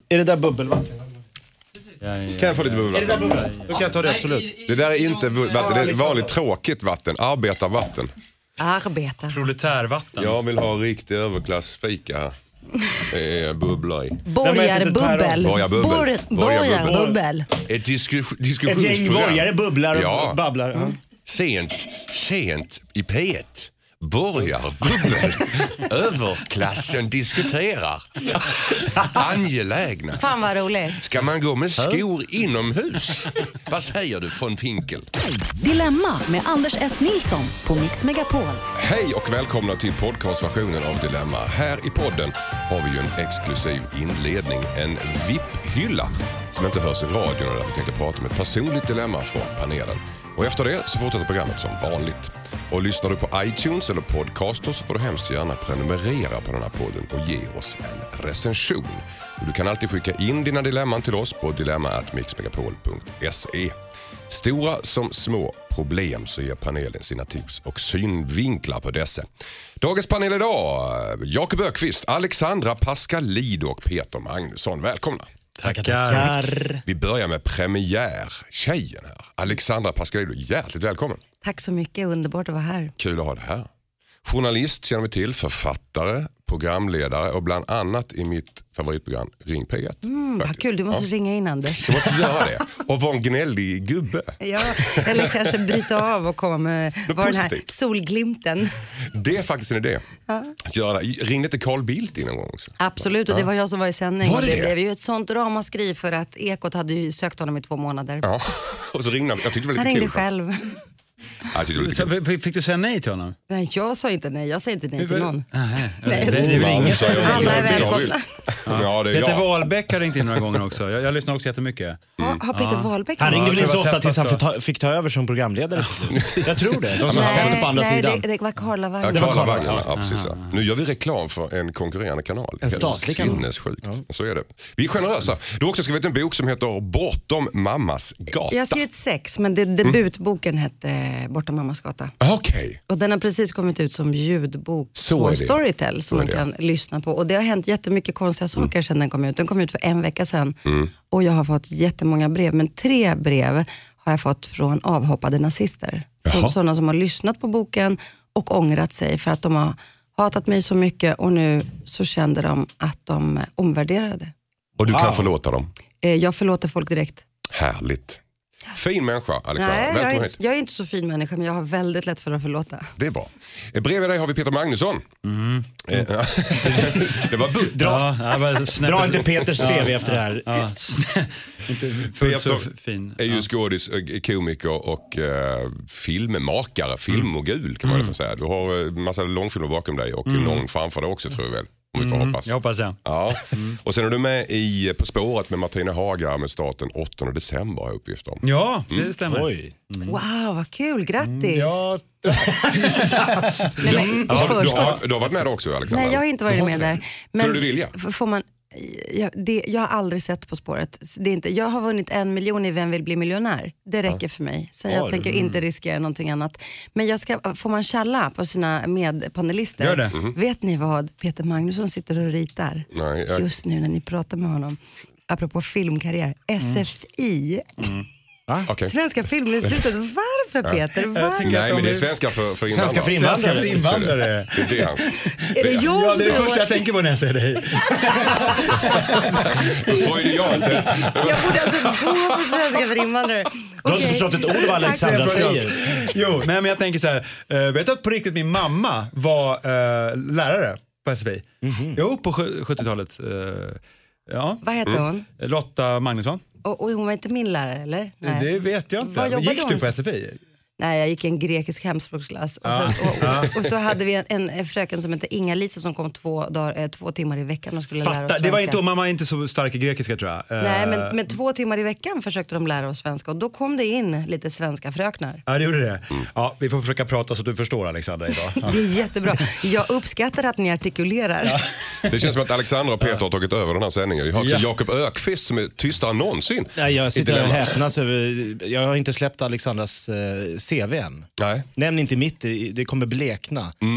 Är det där bubbelvatten? Kan jag få lite bubbelvatten? Då kan jag ta det, absolut. Det där är inte vatten, det är vanligt tråkigt vatten. Arbetarvatten. Arbetar. Proletärvatten. Jag vill ha riktig överklassfika här. Det är bubblar i. Borgarbubbel. Borgarbubbel. Ett diskussionsprogram. Ett gäng borgare bubblar och babblar. Sent i P1. Borgarbubbel. Överklassen diskuterar. Angelägna. Fan vad roligt. Ska man gå med skor inomhus? Vad säger du från Finkel? Dilemma med Anders S. Nilsson på Mix Megapol. Hej och välkomna till podcastversionen av Dilemma. Här i podden har vi ju en exklusiv inledning, en VIP-hylla som inte hörs i radion, och därför tänkte jag prata om ett personligt dilemma från panelen. Och efter det så fortsätter programmet som vanligt. Och lyssnar du på iTunes eller Podcaster så får du hemskt gärna prenumerera på den här podden och ge oss en recension. Och du kan alltid skicka in dina dilemman till oss på dilemma@mixmegapol.se. Stora som små problem så ger panelen sina tips och synvinklar på dessa. Dagens panel idag, Jakob Ökvist, Alexandra Pascalido och Peter Magnusson. Välkomna. Tackar. Vi börjar med premiärtjejen här. Alexandra Pascalido, hjärtligt välkommen. Tack så mycket, underbart att vara här. Kul att ha det här. Journalist känner vi till, författare, programledare och bland annat i mitt favoritprogram Ring P1. Vad kul, du måste ringa in Anders. Du måste göra det. Och vara en gnällig gubbe. Ja, eller kanske bryta av och komma med den här solglimten. Det är faktiskt en idé. Ja. Ringde till Carl Bildt innan gång också? Absolut, och det var jag som var i sändning. Var det blev ju ett sånt ramaskri för att Ekot hade ju sökt honom i 2 månader. Ja, och så ringde han. Jag tyckte det var lite han ringde kul. själv. Fick du säga nej till honom? Nej, jag sa inte nej. Jag säger inte nej till någon. Nej, Nej, det är väl inget. Alla är välkomna. Ja, det är Peter jag. Wahlbeck har ringt in några gånger också. Jag lyssnar också jättemycket. Har Peter Wahlbeck? Han ringde väl inte så ofta tills han täppat fick ta över som programledare till slut. Jag tror det. De som sätter på andra sidan. Det var Karla Wagner. Ja, Karla Wagner, ja, precis. Ja. Nu gör vi reklam för en konkurrerande kanal. En statlig kanal. Sinnessjukt. Så är det. Vi är generösa. Du har också skrivit en bok som heter Bortom mammas gata. Jag har skrivit 6, men debutboken hette Bortom mammas gata. Okej. Och den har precis kommit ut som ljudbok Så på är det. Storytel som man kan lyssna på. Och det har hänt jättemycket konstiga saker sedan den kom ut. Den kom ut för 1 vecka sedan. Och jag har fått jättemånga brev. Men 3 brev har jag fått från avhoppade nazister. Från sådana som har lyssnat på boken och ångrat sig för att de har hatat mig så mycket. Och nu så kände de att de omvärderade. Och du kan förlåta dem. Jag förlåter folk direkt. Härligt. Fin människa, Alexandra. Nej, jag är inte så fin människa, men jag har väldigt lätt för att förlåta. Det är bra. Bredvid dig har vi Peter Magnusson. Det var Dra inte Peters CV efter det här. Ja, inte fullt så fin. Är ju skådis, komiker och filmmakare, filmmogul kan man nästan säga. Du har en massa långfilmer bakom dig och någon framför dig också, tror jag väl. Om vi får hoppas. Jag hoppas det. Ja. Och sen är du med i På spåret med Martina Hagar med starten 8 december har jag uppgift om. Ja, det stämmer. Oj. Wow, vad kul, grattis. Ja, Du har varit med också, Alexandra? Nej, jag har inte varit med där. Men skulle du vilja? Får man, jag har aldrig sett På spåret. Det är inte, jag har vunnit 1 miljon i Vem vill bli miljonär. Det räcker för mig. Så jag tänker inte riskera någonting annat. Men får man tjalla på sina medpanelister? Gör det. Vet ni vad Peter Magnusson sitter och ritar? Nej, just nu när ni pratar med honom. Apropå filmkarriär. SFI. Okay. Svenska Filminstitutet. Varför Peter? Varför? Nej, men det är svenska för invandrare. Svenska för invandrare. Det är det han. Är det jag det är det första jag tänker på när jag säger dig. Så är det jag inte. Jag borde alltså gå på Svenska för invandrare. Du har inte förstått ett ord vad Alexandra säger. Jo, nej, men jag tänker så här. Vet du att på riktigt min mamma var lärare på SFI? Jo, på 70-talet. Ja. Vad heter hon? Lotta Magnusson. Och hon var inte min lärare, eller? Nej. Det vet jag inte. Gick du på SFI? Nej, jag gick i en grekisk hemspråksklass. Och så hade vi en fröken som hette Inga-Lisa som kom 2 timmar i veckan och skulle lära oss svenska. Det var inte, mamma är inte så stark i grekiska, tror jag. Nej, men 2 timmar i veckan försökte de lära oss svenska. Och då kom det in lite svenska fröknar. Ja, det gjorde det. Ja, vi får försöka prata så att du förstår, Alexandra, idag. Ja. Det är jättebra. Jag uppskattar att ni artikulerar. Ja. Det känns som att Alexandra och Peter har tagit över den här sändningen. Vi har också Jakob Ökvist som är tystare än någonsin. Nej, jag sitter och häpnas över. Jag har inte släppt Alexandras CV än. Nej. Nämn inte mitt, det kommer blekna.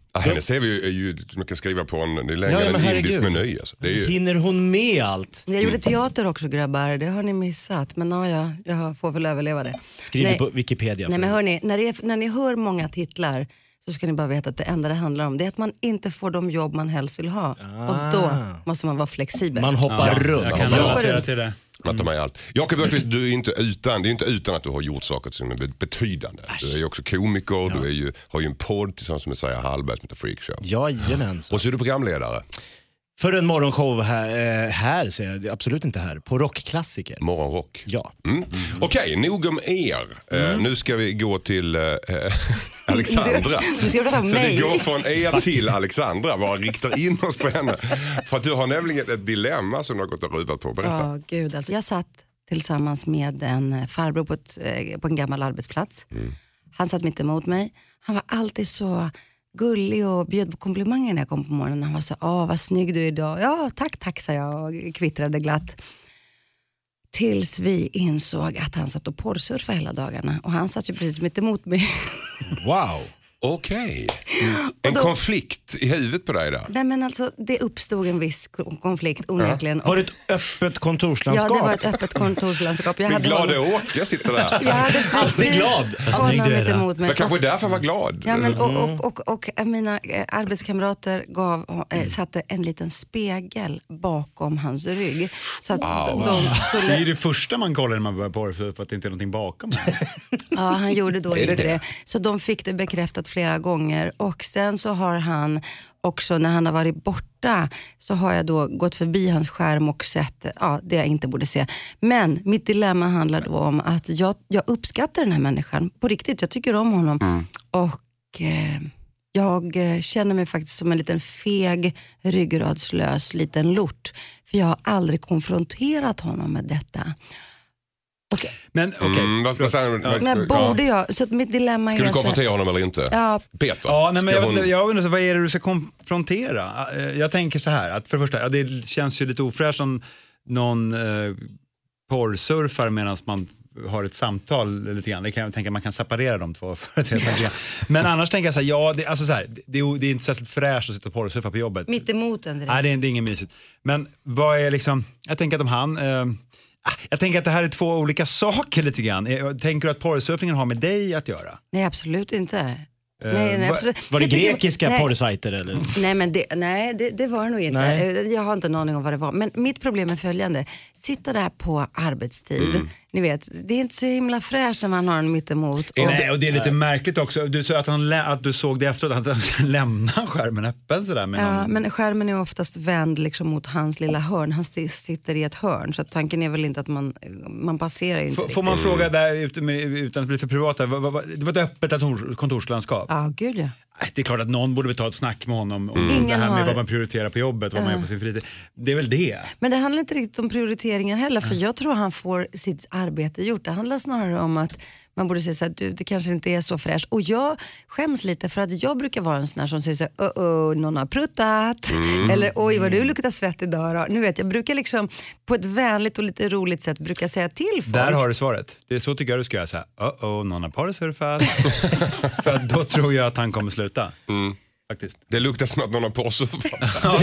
Ja, henne ser vi ju, man kan skriva på en, det är längre en indisk meny. Alltså. Det är ju... Hinner hon med allt? Jag gjorde teater också, grabbar. Det har ni missat. Men jag får väl överleva det. Skriver på Wikipedia. Nej, men hörni, när ni hör många titlar så ska ni bara veta att det enda det handlar om det är att man inte får de jobb man helst vill ha. Och då måste man vara flexibel. Man hoppar runt. Jag kan relatera till det. Jakob Öqvist, det är inte utan att du har gjort saker som är betydande. Du är ju också komiker, du har ju en podd tillsammans med Saja Hallberg som heter Freakshow. Jajamensan. Och så är du programledare. För en morgonshow här ser jag, absolut inte här, på Rockklassiker. Morgonrock. Ja. Okej, nog om er. Nu ska vi gå till Alexandra. Nu ska vi prata om så mig. vi går från er till Alexandra. Bara riktar in oss på henne. För att du har nämligen ett dilemma som du har gått och ruvat på. Berätta. Ja, gud. Alltså, jag satt tillsammans med en farbror på en gammal arbetsplats. Han satt mitt emot mig. Han var alltid så gullig och bjöd på komplimanger när jag kom på morgonen. Han var så, vad snygg du är idag. Ja, tack, sa jag och kvittrade glatt. Tills vi insåg att han satt och porrsurfade hela dagarna. Och han satt ju precis mitt emot mig. Wow. Okej. En konflikt i huvudet på dig där? Nej, men alltså, det uppstod en viss konflikt onekligen. Var det ett öppet kontorslandskap? Ja, det var ett öppet kontorslandskap. Men glada Åke sitter där. Jag hade Alltid glad. honom mitt emot mig. Men kanske därför han var glad. Ja, men, och mina arbetskamrater satte en liten spegel bakom hans rygg. Så att de skulle... Det är det första man kollar när man börjar på för att det inte är någonting bakom. Ja, han gjorde då inte det. Så de fick det bekräftat flera gånger. Och sen så har han också, när han har varit borta, så har jag då gått förbi hans skärm och sett det jag inte borde se. Men mitt dilemma handlar då om att jag uppskattar den här människan på riktigt. Jag tycker om honom. Och jag känner mig faktiskt som en liten feg, ryggradslös liten lort. För jag har aldrig konfronterat honom med detta. Okay. Men Men borde jag, så att mitt dilemma ska du konfrontera honom eller inte? Ja. Peter? Ja, nej, men jag undrar, vad är det du ska konfrontera? Jag tänker så här, att för det första, det känns ju lite ofräscht som någon porrsurfar medan man har ett samtal lite grann. Det kan jag tänka, man kan separera de två. Men annars tänker jag så här, det är inte särskilt fräscht att sitta och porrsurfa på jobbet. Mitt emot en. Nej, det är ingen mysigt. Men vad är liksom, jag tänker att om han... Jag tänker att det här är två olika saker lite grann. Tänker du att porrsurfingen har med dig att göra? Nej, absolut inte. Nej, absolut. Var det grekiska porrsajter eller? Nej, men det var det nog inte. Nej. Jag har inte en aning om vad det var. Men mitt problem är följande. Sitta där på arbetstid. Ni vet, det är inte så himla fräscht när man har en mittemot. Nej, och det är lite märkligt också. Du sa att du såg det efteråt, att han lämnar skärmen öppen sådär. Men skärmen är oftast vänd liksom mot hans lilla hörn. Han sitter i ett hörn. Så tanken är väl inte att man passerar inte. Får man fråga där utan att bli för privat? Det var ett öppet kontorslandskap. Ja, gud ja. Det är klart att någon borde väl ta ett snack med honom om det här med vad man prioriterar på jobbet, vad man gör på sin fritid. Det är väl det. Men det handlar inte riktigt om prioriteringar heller, för jag tror han får sitt arbete gjort. Det handlar snarare om att man borde säga så här, det kanske inte är så fräscht. Och jag skäms lite för att jag brukar vara en sån här som säger så här, någon har pruttat. Eller oj, vad du luktar svett idag då. Nu vet jag brukar liksom på ett vänligt och lite roligt sätt brukar säga till folk. Där har du svaret. Det är så tycker jag du ska göra så här. Någon har porrsurfat. För då tror jag att han kommer sluta. Faktiskt. Det luktar som att någon har porrsurfat.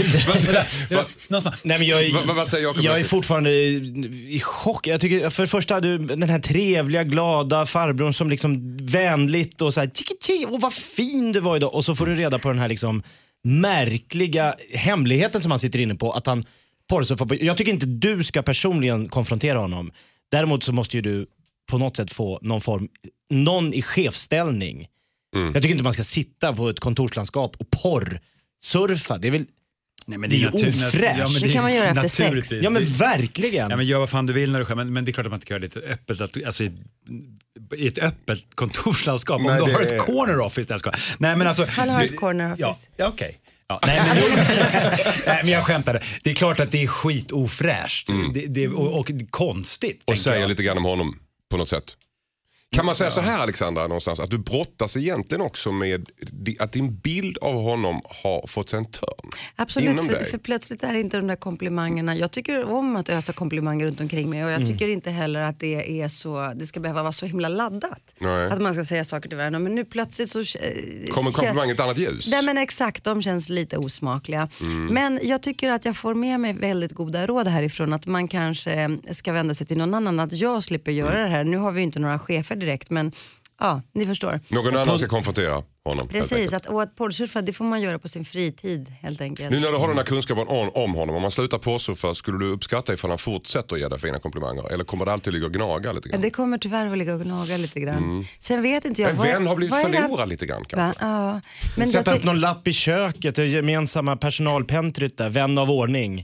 Nej, men vad säger Jakob? Jag är fortfarande i chock. Jag tycker för det första den här trevliga, glada farbrorn som liksom vänligt och så här, och vad fin du var idag. Och så får du reda på den här liksom märkliga hemligheten som han sitter inne på, att han porrsurfar. Jag tycker inte du ska personligen konfrontera honom. Däremot så måste ju du på något sätt få någon i chefställning. Jag tycker inte man ska sitta på ett kontorslandskap och porrsurfa. Det är väl det är ofräscht. Det kan man göra efter sex. Ja, men verkligen. Ja, men gör vad fan du vill när du själv. Men det är klart att man inte kan göra det lite öppet. Alltså i ett öppet kontorslandskap. Nej, om du har ett corner office. Nej, men alltså, han har ett corner office. Ja, okej. Ja, nej, men jag skämtade. Det är klart att det är skitofräscht. Och konstigt. Och säga lite grann om honom på något sätt. Kan man säga så här, Alexandra, någonstans, att du brottas egentligen också med att din bild av honom har fått en törn? Absolut, för plötsligt är det inte de där komplimangerna. Jag tycker om att ösa komplimanger runt omkring mig och jag tycker inte heller att det ska behöva vara så himla laddat. Nej. Att man ska säga saker till varandra. Men nu plötsligt så kommer komplimangen ett annat ljus. Nej, men exakt, de känns lite osmakliga. Men jag tycker att jag får med mig väldigt goda råd härifrån, att man kanske ska vända sig till någon annan, att jag slipper göra det här. Nu har vi inte några chefer direkt, men ja, ni förstår. Någon annan ska konfrontera honom. Precis, att poddsurfa, det får man göra på sin fritid helt enkelt. Nu när du har den här kunskapen om honom, om man slutar poddsurfa, skulle du uppskatta ifall han fortsätter att ge dig fina komplimanger? Eller kommer det alltid ligga och gnaga lite grann? Det kommer tyvärr att ligga och gnaga lite grann. Sen vet inte jag. En vän har blivit förlorad lite grann kanske. Ja, men sätta upp någon lapp i köket, det gemensamma personalpentryt där, vän av ordning.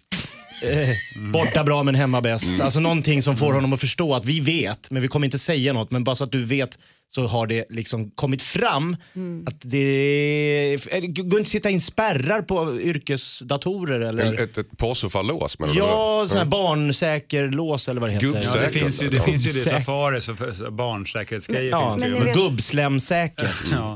Borta bra men hemma bäst. Alltså någonting som får honom att förstå att vi vet, men vi kommer inte säga något, men bara så att du vet, så har det liksom kommit fram att det går inte att sitta in spärrar på yrkesdatorer eller ett porrsofa-lås med sån här barnsäker lås eller vad det heter. Gubbsäker. Ja, det finns ju det, Safari för barnsäkerhetsgrejer finns det ju. Men gubbslämsäker.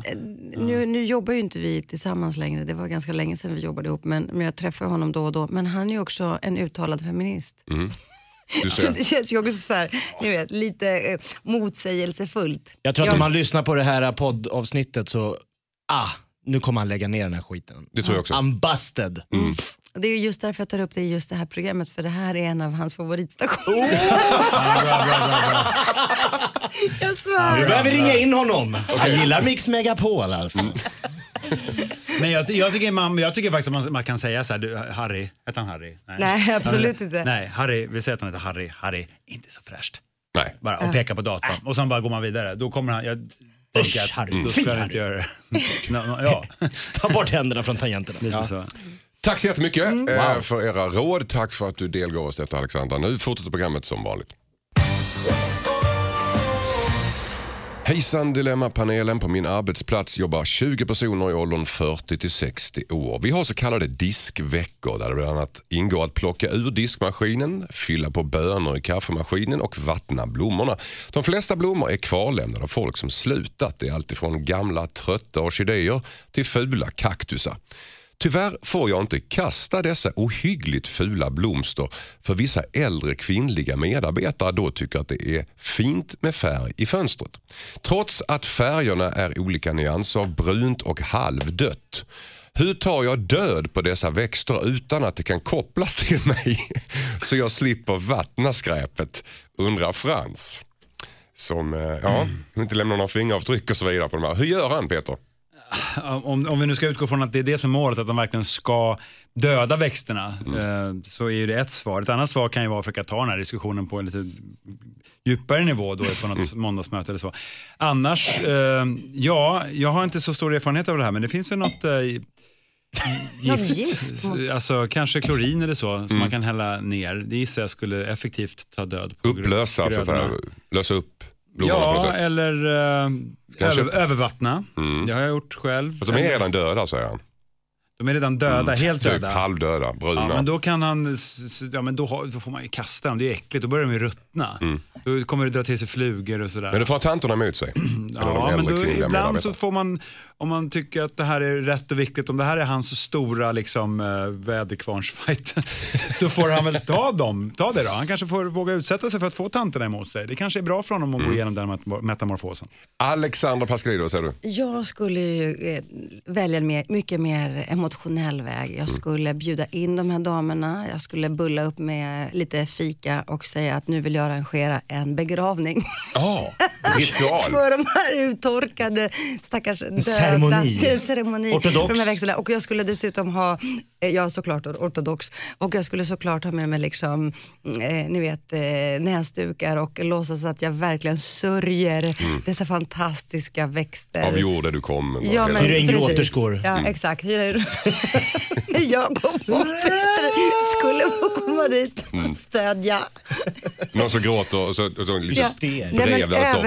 Nu jobbar ju inte vi tillsammans längre. Det var ganska länge sedan vi jobbade ihop, men jag träffar honom då och då. Men han är ju också en uttalad feminist. Så det känns ju också så här, ni vet, lite motsägelsefullt. Jag tror att om man lyssnar på det här poddavsnittet så nu kommer han lägga ner den här skiten. Det tror jag också. I'm busted. Och det är ju just därför jag tar upp det i just det här programmet, för det här är en av hans favoritstationer. Bra. Jag svär. Vi behöver ringa in honom. Han gillar Mix Megapol alltså. Men jag tycker faktiskt att man kan säga så här, Harry, heter han Harry? Nej, absolut inte. Nej, Harry, vi säger att han heter Harry, inte så fräscht. Nej. Bara och peka på datorn och sen bara går man vidare. Då kommer han, jag tänker att Harry. då ska han inte göra det. Ja. Ta bort händerna från tangenterna. Lite så. Tack så jättemycket för era råd. Tack för att du delgav oss detta, Alexandra. Nu fortsätter programmet som vanligt. Hejsan Dilemmapanelen, på min arbetsplats jobbar 20 personer i åldern 40 till 60 år. Vi har så kallade diskveckor där det bland annat ingår att plocka ur diskmaskinen, fylla på bönor i kaffemaskinen och vattna blommorna. De flesta blommor är kvarlämnade av folk som slutat. Det är alltifrån gamla trötta orkidéer till fula kaktusar. Tyvärr får jag inte kasta dessa ohyggligt fula blomster, för vissa äldre kvinnliga medarbetare då tycker att det är fint med färg i fönstret. Trots att färgerna är olika nyanser av brunt och halvdött. Hur tar jag död på dessa växter utan att det kan kopplas till mig så jag slipper vattna skräpet, undrar Frans. Som inte lämnar några fingeravtryck och så vidare på de här. Hur gör han, Peter? Om vi nu ska utgå från att det är det som är målet, att de verkligen ska döda växterna, så är ju det ett svar. Ett annat svar kan ju vara att försöka ta den här diskussionen på en lite djupare nivå då, på något måndagsmöte eller så. Annars, jag har inte så stor erfarenhet av det här, men det finns väl något gift, alltså kanske klorin eller så, som man kan hälla ner. Det gissar jag skulle effektivt ta död på upplösa, så att säga, lösa upp. Ja, eller övervattna. Det har jag gjort själv. För de är redan döda, säger han. De är redan döda, helt typ döda. Halvdöda, bruna. Ja, men då kan han, då får man ju kasta dem, det är äckligt. Då börjar de ju ruttna. Då kommer det dra till sig flugor och sådär. Men det får tanterna emot sig. Ja, men då, ibland så får man, om man tycker att det här är rätt och viktigt, om det här är hans stora liksom väderkvarnsfight, så får han väl ta det då. Han kanske får våga utsätta sig för att få tanterna emot sig. Det kanske är bra för honom att gå igenom den metamorfosen. Alexandra Pascalidou, säger du? Jag skulle ju välja en mycket mer emotionell väg. Jag skulle bjuda in de här damerna. Jag skulle bulla upp med lite fika och säga att nu vill jag arrangera en begravning. Ritual. För de här uttorkade stackars döda. Ceremoni. Ortodox. De här växterna. Och jag skulle dessutom ha, såklart ortodox, och jag skulle såklart ha med mig liksom, ni vet, näsdukar och låtsas att jag verkligen sörjer dessa fantastiska växter. Av jorden du kom. Ja, men hyra in gråterskor. Ja, exakt. Jag och Peter skulle få komma dit och stödja. Någon som gråter och så Ja. Nej, men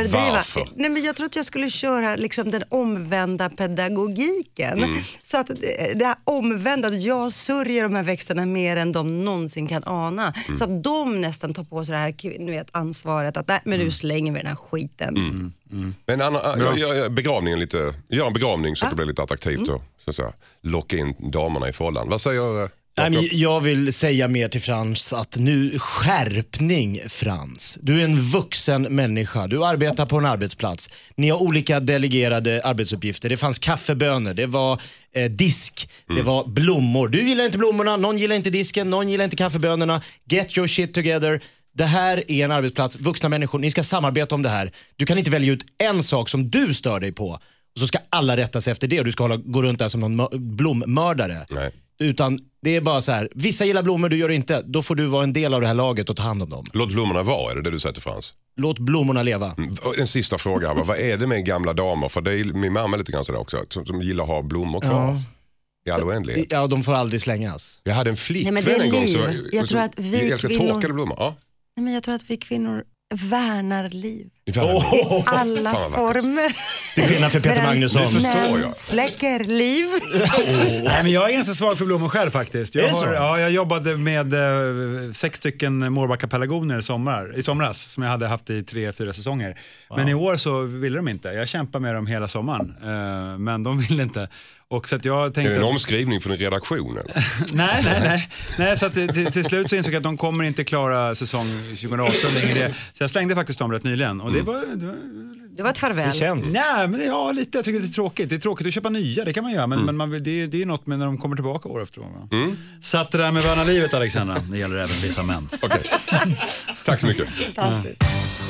överdriva. Varför? Nej, men jag tror att jag skulle köra liksom den omvända pedagogiken. Så att det här omvända, att jag sörjer de här växterna mer än de någonsin kan ana. Så att de nästan tar på sig det här ansvaret att nej, men nu slänger vi den här skiten. Men Anna, gör en begravning så att det blir lite attraktivt och så att säga, locka in damerna i förhållanden. Vad säger Nej, men jag vill säga mer till Frans att nu skärpning, Frans. Du är en vuxen människa. Du arbetar på en arbetsplats. Ni har olika delegerade arbetsuppgifter. Det fanns kaffebönor, det var disk, det var blommor. Du gillar inte blommorna, någon gillar inte disken, någon gillar inte kaffebönorna. Get your shit together. Det här är en arbetsplats, vuxna människor, ni ska samarbeta om det här. Du kan inte välja ut en sak som du stör dig på och så ska alla rätta sig efter det och du ska gå runt där som någon blommördare. Nej. Utan det är bara så här, vissa gillar blommor, du gör det inte. Då får du vara en del av det här laget och ta hand om dem. Låt blommorna vara, är det du säger till Frans? Låt blommorna leva. En sista fråga, vad är det med gamla damer? För det är min mamma lite grann sådär också, som gillar att ha blommor kvar. I all oändlighet. Ja, de får aldrig slängas. Jag hade en flickvän en gång Jag tror att vi älskar kvinnor... torkade blommor. Ja. Nej, men jag tror att vi kvinnor värnar liv. I Alla Fan, vad former. Till skillnad för Peter Magnusson. Det förstår jag. Släcker liv. Nej, men jag är ganska svag för blommor själv faktiskt. Jag jobbade med 6 stycken Mårbacka-pelargoner i somras som jag hade haft i 3-4 säsonger. Men i år så ville de inte. Jag kämpar med dem hela sommaren. Men de ville inte. Och så att jag tänkte... Är det en omskrivning från en redaktion? Nej, så att till slut så insåg jag att de kommer inte klara säsong 2018 längre. Så jag slängde faktiskt dem rätt nyligen. Och det var ett farväl. Det känns. Nej, men lite. Jag tycker det är tråkigt. Det är tråkigt att köpa nya, det kan man göra. Men det är något med när de kommer tillbaka år efter år. Så att det där med värna livet, Alexandra, det gäller även vissa män. Okej. Tack så mycket. Fantastiskt.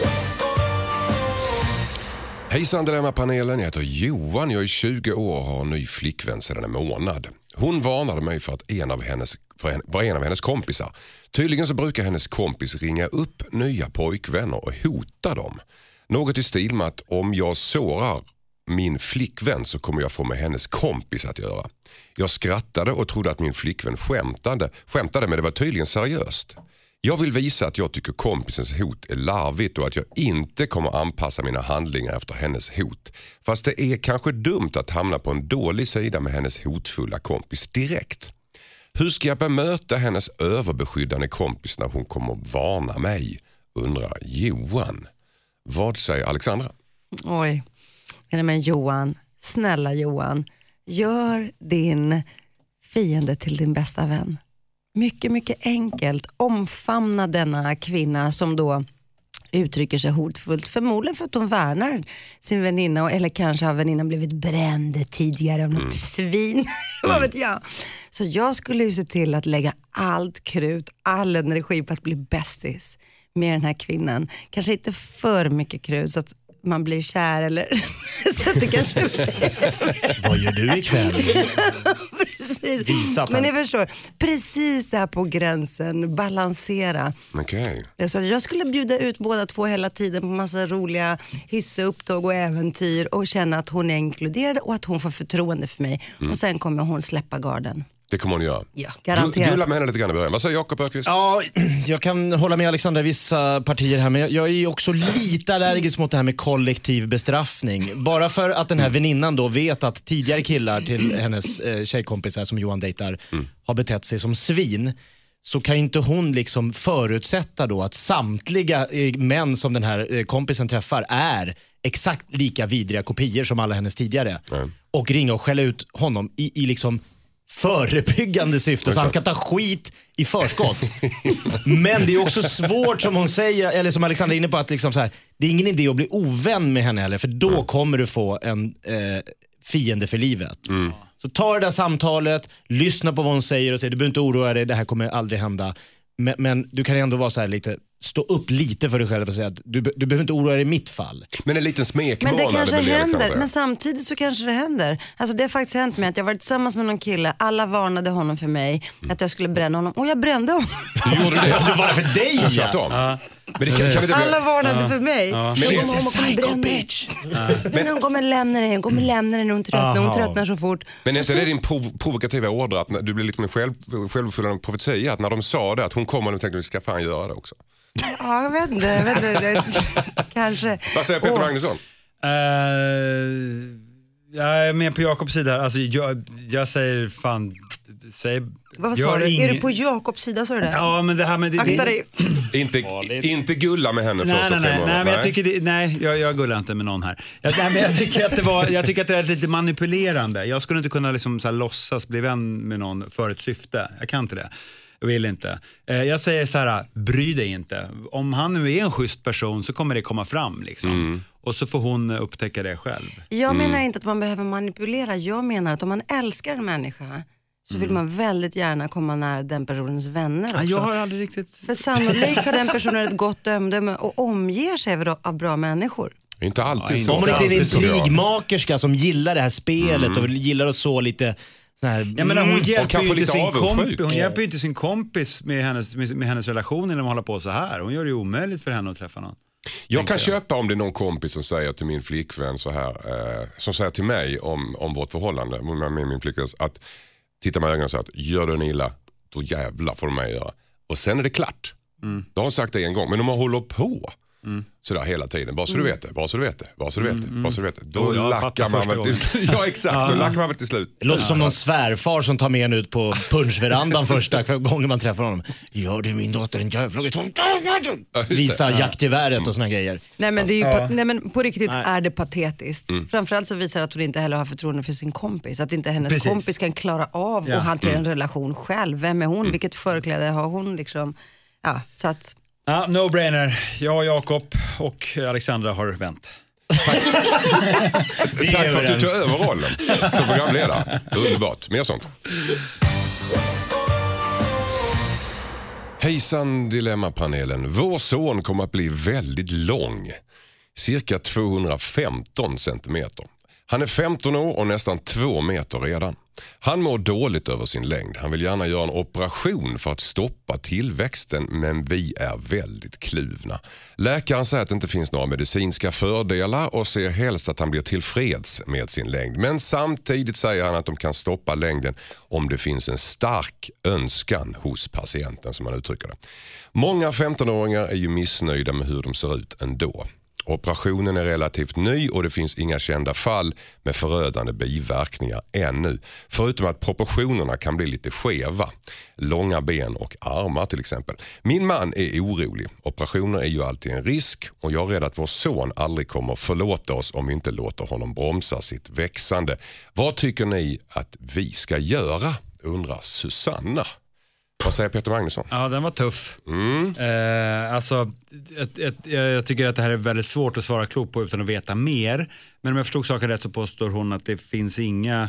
Hejsan Dilemma-panelen, jag heter Johan, jag är 20 år och har en ny flickvän sedan en månad. Hon varnade mig för att en av hennes kompisar. Tydligen så brukar hennes kompis ringa upp nya pojkvänner och hota dem. Något i stil med att om jag sårar min flickvän så kommer jag få med hennes kompis att göra. Jag skrattade och trodde att min flickvän skämtade men det var tydligen seriöst. Jag vill visa att jag tycker kompisens hot är larvigt och att jag inte kommer anpassa mina handlingar efter hennes hot. Fast det är kanske dumt att hamna på en dålig sida med hennes hotfulla kompis direkt. Hur ska jag bemöta hennes överbeskyddande kompis när hon kommer varna mig? Undrar Johan. Vad säger Alexandra? Oj, men Johan, snälla Johan, gör din fiende till din bästa vän. Mycket, mycket enkelt. Omfamna denna kvinna som då uttrycker sig hotfullt. Förmodligen för att hon värnar sin väninna. Eller kanske har väninnan blivit bränd tidigare av något svin. Vad vet jag. Så jag skulle ju se till att lägga allt krut, all energi på att bli bästis med den här kvinnan. Kanske inte för mycket krut så att man blir kär eller så att det kanske... Vad gör du ikväll? Precis. Men jag förstår, precis där på gränsen, balansera. Okej. Så jag skulle bjuda ut båda två hela tiden på massa roliga hysseupptåg och äventyr och känna att hon är inkluderad och att hon får förtroende för mig. Och sen kommer hon släppa garden. Det kommer hon göra. Ja, garanterat. Gulla med henne lite grann i början. Vad säger Jakob Öqvist? Ja, jag kan hålla med Alexandra i vissa partier här, men jag är ju också lite allergisk mot det här med kollektiv bestraffning. Bara för att den här väninnan då vet att tidigare killar till hennes tjejkompisar som Johan dejtar har betett sig som svin, så kan inte hon liksom förutsätta då att samtliga män som den här kompisen träffar är exakt lika vidriga kopior som alla hennes tidigare. Och ringa och skälla ut honom i liksom förebyggande syfte så han ska ta skit i förskott. Men det är också svårt som hon säger, eller som Alexandra är inne på, att liksom så här, det är ingen idé att bli ovän med henne heller, för då kommer du få en fiende för livet. Så ta det där samtalet, lyssna på vad hon säger och säg, du behöver inte oroa dig, det här kommer aldrig hända. Men du kan ändå vara så här lite, stå upp lite för dig själv och säga att du behöver inte oroa dig i mitt fall. Men en liten smekmånad. Men det kanske händer, liksom, men samtidigt så kanske det händer. Alltså det har faktiskt hänt mig att jag var tillsammans med någon kille, alla varnade honom för mig, att jag skulle bränna honom, och jag brände honom. Du gjorde det? Det var för dig, ja. Men det kan vi alla varnade för mig. Men det är psycho bitch. Men hon kommer lämna dig, hon kommer lämna dig när hon tröttnar, hon tröttnar så fort. Men är inte det din provokativa order att du blir lite med självuppfyllande profetia, att när de sa det att hon kommer, och tänkte vi ska fan göra det också? Ja, jag vet inte. Kanske. Vad säger Peter Magnusson? Jag är med på Jakobs sida. Alltså, jag säger fan... Vad sa du? Är du på Jakobs sida, så är det? Ja, men det här med... Akta dig. Inte gulla med henne först. Nej, men jag tycker jag gullar inte med någon här. Jag tycker att det är lite manipulerande. Jag skulle inte kunna liksom så här låtsas bli vän med någon för ett syfte. Jag kan inte det. Jag vill inte. Jag säger så här, bry dig inte. Om han nu är en schysst person så kommer det komma fram liksom. Och så får hon upptäcka det själv. Jag menar inte att man behöver manipulera. Jag menar att om man älskar en människa så vill man väldigt gärna komma nära den personens vänner också. Jag har aldrig riktigt... För sannolikt har den personen ett gott omdöme och omger sig av bra människor. Inte alltid så. Om det inte är en intrigmakerska som gillar det här spelet och gillar att så lite... Jag menar, hon hjälper ju inte sin sin kompis med hennes relation när de håller på så här. Hon gör det ju omöjligt för henne att träffa någon. Jag kan köpa om det är någon kompis som säger till min flickvän så här, som säger till mig om vårt förhållande med min flickvän, att titta mig i ögonen och säga att gör du en illa, då jävla får du mig göra. Och sen är det klart. Då har hon sagt det en gång, men om man håller på sådär hela tiden, bara så du vet det, bara så du vet det, bara så du vet det, bara så du vet det. Då lackar man väl till slut. Ja, exakt, då lackar man väl till slut. Det låter som någon svärfar som tar med en ut på punschverandan första gången man träffar honom. Gör du min dotter en jävla visa jaktgeväret och såna grejer. Nej, men, det är ju nej, men på riktigt är det patetiskt. Framförallt så visar att hon inte heller har förtroende för sin kompis. Att inte hennes kompis kan klara av att hantera en relation själv. Vem är hon? Vilket förkläde har hon liksom? Ja, så att... Ja, no-brainer. Jag, Jakob och Alexandra har vänt. Tack för att du tog över rollen som programledare. Underbart. Mer sånt. Hejsan Dilemmapanelen. Vår son kommer att bli väldigt lång. Cirka 215 centimeter. Han är 15 år och nästan 2 meter redan. Han mår dåligt över sin längd. Han vill gärna göra en operation för att stoppa tillväxten, men vi är väldigt kluvna. Läkaren säger att det inte finns några medicinska fördelar och ser helst att han blir tillfreds med sin längd. Men samtidigt säger han att de kan stoppa längden om det finns en stark önskan hos patienten, som man uttrycker det. Många 15-åringar är ju missnöjda med hur de ser ut ändå. Operationen är relativt ny och det finns inga kända fall med förödande biverkningar ännu. Förutom att proportionerna kan bli lite skeva. Långa ben och armar till exempel. Min man är orolig. Operationer är ju alltid en risk och jag är rädd att vår son aldrig kommer förlåta oss om vi inte låter honom bromsa sitt växande. Vad tycker ni att vi ska göra? Undrar Susanna. Vad säger Peter Magnusson? Ja, den var tuff. Alltså, jag tycker att det här är väldigt svårt att svara klokt på utan att veta mer. Men om jag förstod saken rätt så påstår hon att det finns inga...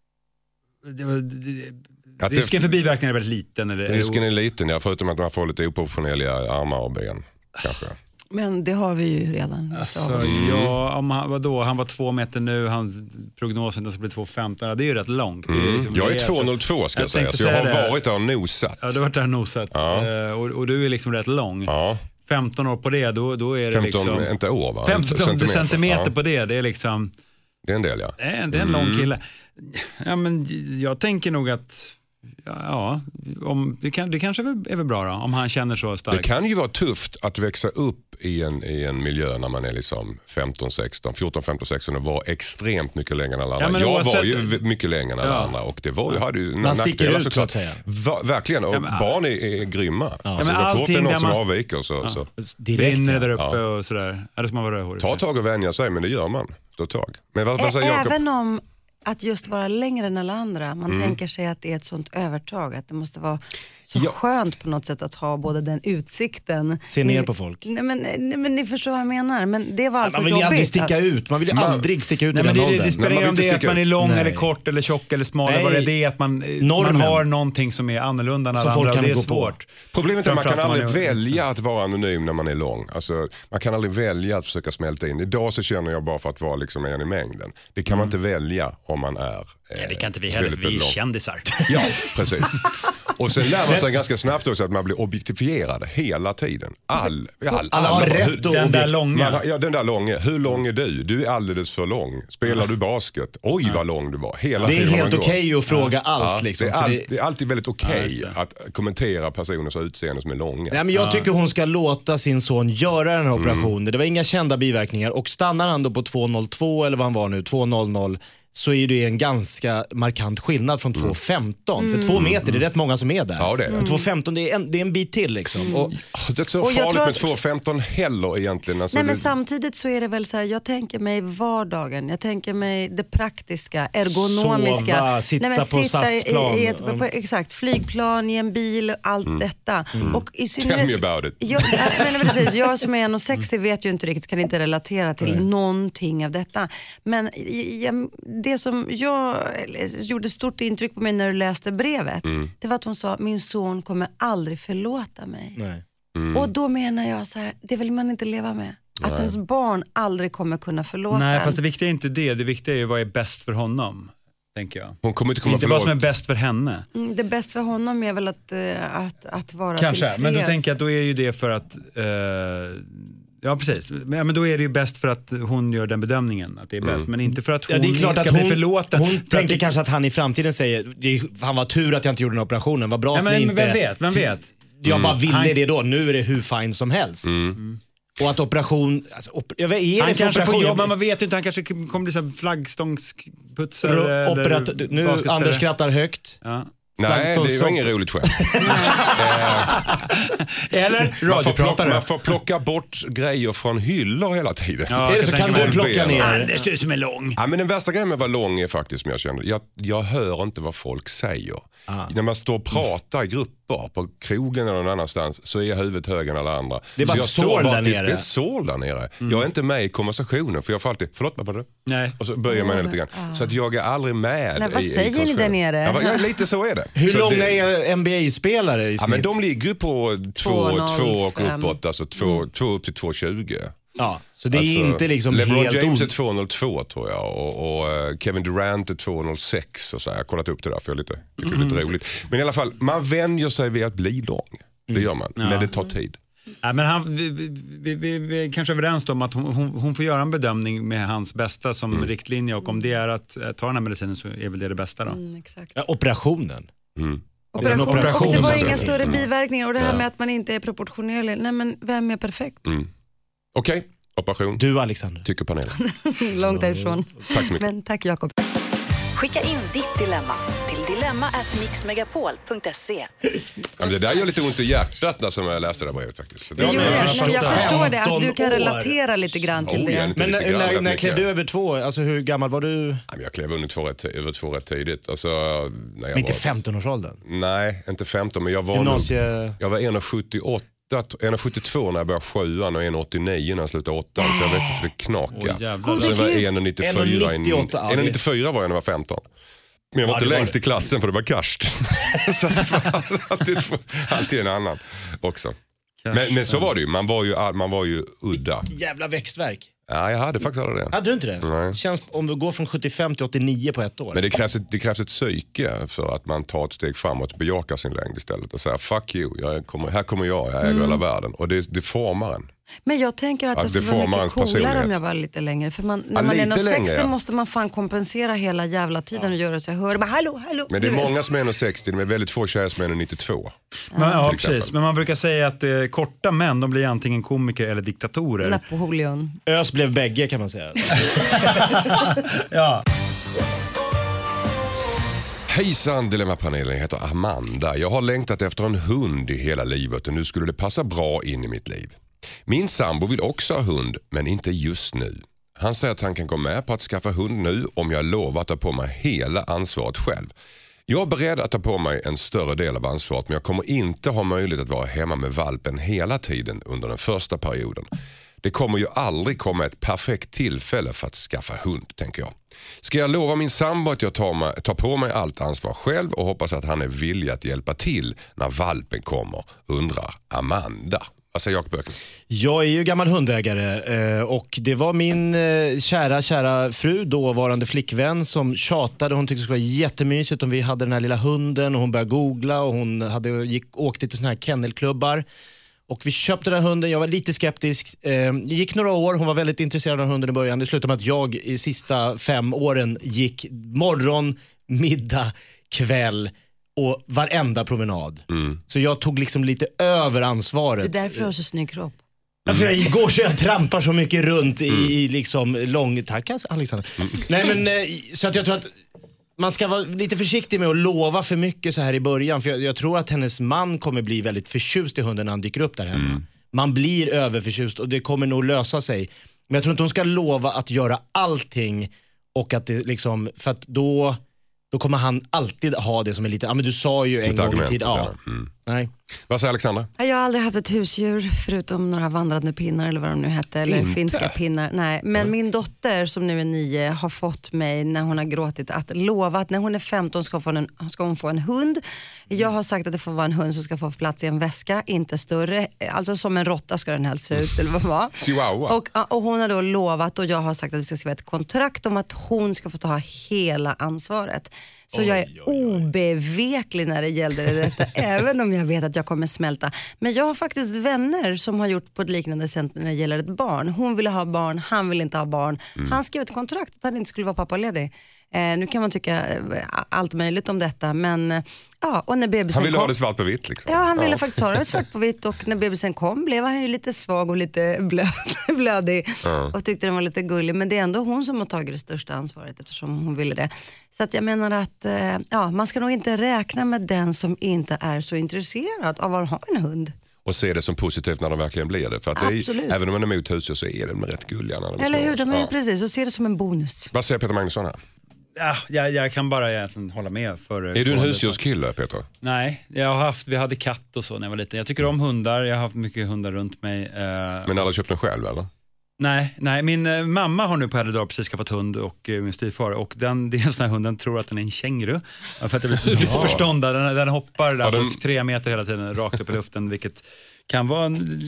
Risken för biverkningar är väldigt liten. Eller, risken är liten, ja, förutom att man får lite oproportionerliga armar och ben, kanske. Men det har vi ju redan. Alltså, han var 2 meter nu, prognosen att det blir 2,15. Det är ju rätt långt. Det är liksom, jag är 2,02 ska jag säga, så jag har varit där och nosat. Ja, du har varit där och nosat. Ja. Och du är liksom rätt lång. Ja. 15 år på det, då är det 15, liksom... inte år va? 15 centimeter på det är liksom... Det är en del, ja. Det är en lång kille. Ja, men jag tänker nog att... Ja, det kanske är väl bra då, om han känner så starkt. Det kan ju vara tufft att växa upp i en miljö när man är liksom 14, 15, 16 och var extremt mycket längre än alla andra. Ja, jag var ju mycket längre än alla andra och det var ju, hade ju man sticker ut så att säga. Verkligen, och barn är grymma. Ja. Alltså, så fort det är något som avviker så direkt rinner där uppe och sådär. Är det som man var rödhårig? Ta tag och vänja sig, men det gör man. Då tag. Men vad säger Jakob? Även om att just vara längre än alla andra. Man tänker sig att det är ett sånt övertag. Att det måste vara så skönt på något sätt att ha både den utsikten. Se ner på folk. Nej, men ni förstår vad jag menar. Men det var alltså man vill ju aldrig sticka ut. Man vill ju aldrig sticka ut i den åldern. Det spelar ingen om det att man är lång eller kort eller tjock eller smal. Eller vad det är att man har någonting som är annorlunda än alla andra. Och det är svårt. Problemet är att man kan aldrig välja att vara anonym när man är lång. Alltså, man kan aldrig välja att försöka smälta in. Idag så känner jag bara för att vara liksom en i mängden. Det kan man inte välja om man är det kan inte vi heller, för vi är kändisar. Ja, precis. Och sen lär man sig ganska snabbt också att man blir objektifierad hela tiden. Alla har rätt Den där långa. Den där långa. Hur lång är du? Du är alldeles för lång. Spelar du basket? Oj, vad lång du var. Hela det är tiden helt okej att fråga allt. Liksom, det är alltid väldigt okej att kommentera personers utseende som är långa. Nej, men jag tycker hon ska låta sin son göra den här operationen. Det var inga kända biverkningar. Och stannar han då på 2,02 eller vad han var nu, 2,00, så är det en ganska markant skillnad från 2,15. För 2 meter, det är rätt många som är där. Ja, det är det. 2,15, det är en bit till liksom. Och det är så farligt med 2,15 heller egentligen. Alltså nej, men samtidigt så är det väl så här, jag tänker mig vardagen, jag tänker mig det praktiska, ergonomiska. Sova, sitta på SAS-plan. Exakt, flygplan, i en bil, allt detta. Och i synnerhet, tell me about it. Jag som är 1,60 vet ju inte riktigt, kan inte relatera till någonting av detta. Men det som gjorde stort intryck på mig när du läste brevet, det var att hon sa, min son kommer aldrig förlåta mig. nej. Och då menar jag så här, det vill man inte leva med. Att ens barn aldrig kommer kunna förlåta. Nej, en. fast det viktiga är inte det. Det viktiga är ju vad är bäst för honom, tänker jag. Hon kommer inte vad som är bäst för henne. Det bäst för honom är väl att vara Kanske, tillfreds. men då tänker jag att då är ju det för att ja, precis. Men då är det ju bäst för att hon gör den bedömningen att det är bäst, men inte för att hon det är klart ska att bli förlåten. Hon tänker kanske att han i framtiden säger, han var tur att jag inte gjorde den operationen, vad bra att ni inte... Vem vet? Jag bara ville det då, nu är det hur fine som helst. Och att operation... Alltså, han kanske får jobba, man vet ju inte, han kanske kommer bli så här flaggstångsputsare nu Anders skrattar högt. Ja. Nej, det var ingen roligt skämt. Eller radiopratare. Man får plocka bort grejer från hyllor hela tiden. Ja, är det så kan du plocka ner? Anders, du som är lång. Ja, men den värsta grejen med att vara lång är faktiskt, som jag känner, jag hör inte vad folk säger. När man står och pratar i grupper på krogen eller någon annanstans, så är huvudet högre än alla andra. Det är bara ett sål där nere. Det är ett sål där nere. Jag är inte med i konversationen, för jag får alltid, förlåt, vad var det? Nej. Och så böjer man lite grann. Så att jag är aldrig med. Nej, vad säger ni där nere? Ja, lite så är det. Hur så långa är NBA-spelare i snitt? Ja, men de ligger på 2 och uppåt, alltså 2 upp till 2,20. Ja, så det är inte liksom LeBron helt... James är 2,02 tror jag, och Kevin Durant är 2,06 och så här. Jag har kollat upp det där för jag tycker det är lite roligt. Men i alla fall, man vänjer sig vid att bli lång. Det gör man, men det tar tid. Ja, men vi är kanske överens om att hon får göra en bedömning med hans bästa som riktlinje, och om det är att ta den här medicinen så är väl det bästa då. Exakt. Ja, operationen. Operation. Och det var inga större biverkningar, och det här med att man inte är proportionerlig. Nej, men vem är perfekt? Okej, operation. Du, Alexander. Tycker panelen. Långt därifrån. Tack så mycket. Men tack, Jakob. Skicka in ditt dilemma till dilemma@mixmegapol.se. Ja, det där gör lite ont i hjärtat när som jag läste det där brevet faktiskt. Det gjorde det, men jag förstår det, att du kan relatera lite grann till det. Men när klev du över 2? Alltså hur gammal var du? Jag klev över 2 rätt tidigt. Alltså, när jag Men inte var, 15-årsåldern? Nej, inte 15, men jag var jag var 1,72 när jag började 7an och 1,89 när jag slutade 8an, så jag växte så det knaka. Sen var 1,94 var jag när jag var 15. Men jag var inte längst i klassen för det var Karst. Så det var alltid en annan också. Men så var det ju, man var ju udda. Jävla växtverk. Ja, jag hade faktiskt aldrig det. Hade du inte det? Nej. Känns om du går från 75 till 89 på ett år. Men det krävs ett psyke för att man tar ett steg framåt och bejakar sin längd istället och säger fuck you, här kommer jag äger hela världen. Och det formar en. Men jag tänker att det skulle vara mycket coolare om jag var lite längre. För när man är 1,60 måste man fan kompensera hela jävla tiden och göra så jag hör bara hallå. Men det är många som är 1,60, men väldigt få tjejer som är 1,92. Ja, precis. Men man brukar säga att korta män, de blir antingen komiker eller diktatorer. Napoleon. Ös blev bägge, kan man säga. Ja. Hejsan, Dilemmapanelen, jag heter Amanda. Jag har längtat efter en hund i hela livet och nu skulle det passa bra in i mitt liv. Min sambo vill också ha hund, men inte just nu. Han säger att han kan gå med på att skaffa hund nu om jag lovar att ta på mig hela ansvaret själv. Jag är beredd att ta på mig en större del av ansvaret, men jag kommer inte ha möjlighet att vara hemma med valpen hela tiden under den första perioden. Det kommer ju aldrig komma ett perfekt tillfälle för att skaffa hund, tänker jag. Ska jag lova min sambo att jag tar på mig allt ansvar själv och hoppas att han är villig att hjälpa till när valpen kommer, undrar Amanda. Vad säger Jakob Öqvist? Jag är ju gammal hundägare och det var min kära fru, dåvarande flickvän, som tjatade. Hon tyckte det skulle vara jättemysigt om vi hade den här lilla hunden, och hon började googla och hon åkte till såna här kennelklubbar. Och vi köpte den här hunden, jag var lite skeptisk. Det gick några år, hon var väldigt intresserad av hunden i början. Det slutade med att jag i sista 5 åren gick morgon, middag, kväll och varenda promenad. Så jag tog liksom lite över ansvaret. Det är därför jag har så snygg kropp. För jag igår så jag trampar så mycket runt i liksom lång... Tack Alexander. Nej men så att jag tror att man ska vara lite försiktig med att lova för mycket så här i början. För jag tror att hennes man kommer bli väldigt förtjust i hunden när han dyker upp där hemma. Man blir överförtjust och det kommer nog lösa sig. Men jag tror inte hon ska lova att göra allting, och att det liksom, för att då kommer han alltid ha det som är lite, men du sa ju en gång i tid. Nej. Vad säger Alexandra? Jag har aldrig haft ett husdjur förutom några vandrande pinnar eller vad de nu hette, eller finska pinnar. Nej, men min dotter som nu är 9 har fått mig, när hon har gråtit, att lova att när hon är 15 ska hon få en hund. Jag har sagt att det får vara en hund som ska få plats i en väska, inte större. Alltså som en råtta ska den helst se ut, eller vad det var. Chihuahua. Och hon har då lovat, och jag har sagt att vi ska skriva ett kontrakt om att hon ska få ta hela ansvaret. Så jag är obeveklig när det gäller detta, även om jag vet att jag kommer smälta. Men jag har faktiskt vänner som har gjort på ett liknande sätt när det gäller ett barn. Hon ville ha barn, han vill inte ha barn. Han skrev ett kontrakt att han inte skulle vara pappaledig. Nu kan man tycka allt möjligt om detta, men ja, och när bebisen han ville ha det svart på vitt liksom. Ja, han ville faktiskt ha det svart på vitt, och när bebisen kom blev han ju lite svag och lite blödig och tyckte den var lite gullig, men det är ändå hon som har tagit det största ansvaret eftersom hon ville det. Så att jag menar att man ska nog inte räkna med den som inte är så intresserad av att ha en hund. Och se det som positivt när de verkligen blir det. För att även om man är emot husdjur så är de rätt gulliga när de är eller små. hur, de är precis, och se det som en bonus. Vad säger Peter Magnusson här? Ja, jag kan bara egentligen hålla med. Är du en husdjurskille, Peter? Nej, vi hade katt och så när jag var liten. Jag tycker om hundar, jag har haft mycket hundar runt mig. Men alla köpt den själv eller? Nej, min mamma har nu på äldre dag precis skaffat hund, och min styvfar, och det är en sån här hund, den tror att den är en känguru. För att det blir missförstånd, den hoppar alltså 3 meter hela tiden rakt upp i luften, vilket kan vara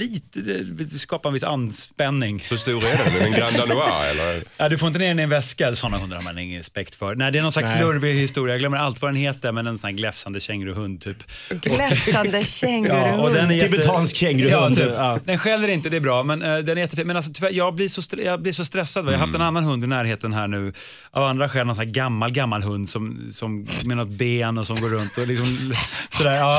det skapar en viss anspänning. Hur stor är den? En Grand Danois eller? Ja, du får inte ner den i en väska, sådana hundar har man ingen respekt för. Nej, det är någon slags lurvig historia, jag glömmer allt vad den heter, men en sån här gläfsande känguruhund typ. Gläfsande känguruhund. Och den är tibetansk känguruhund. Ja, den skäller inte, det är bra, men den är jättefin. Men alltså, tyvärr, jag blir så stressad. Jag har haft en annan hund i närheten här nu, av andra skäl, någon sån här gammal hund som med något ben och som går runt och liksom sådär, ja,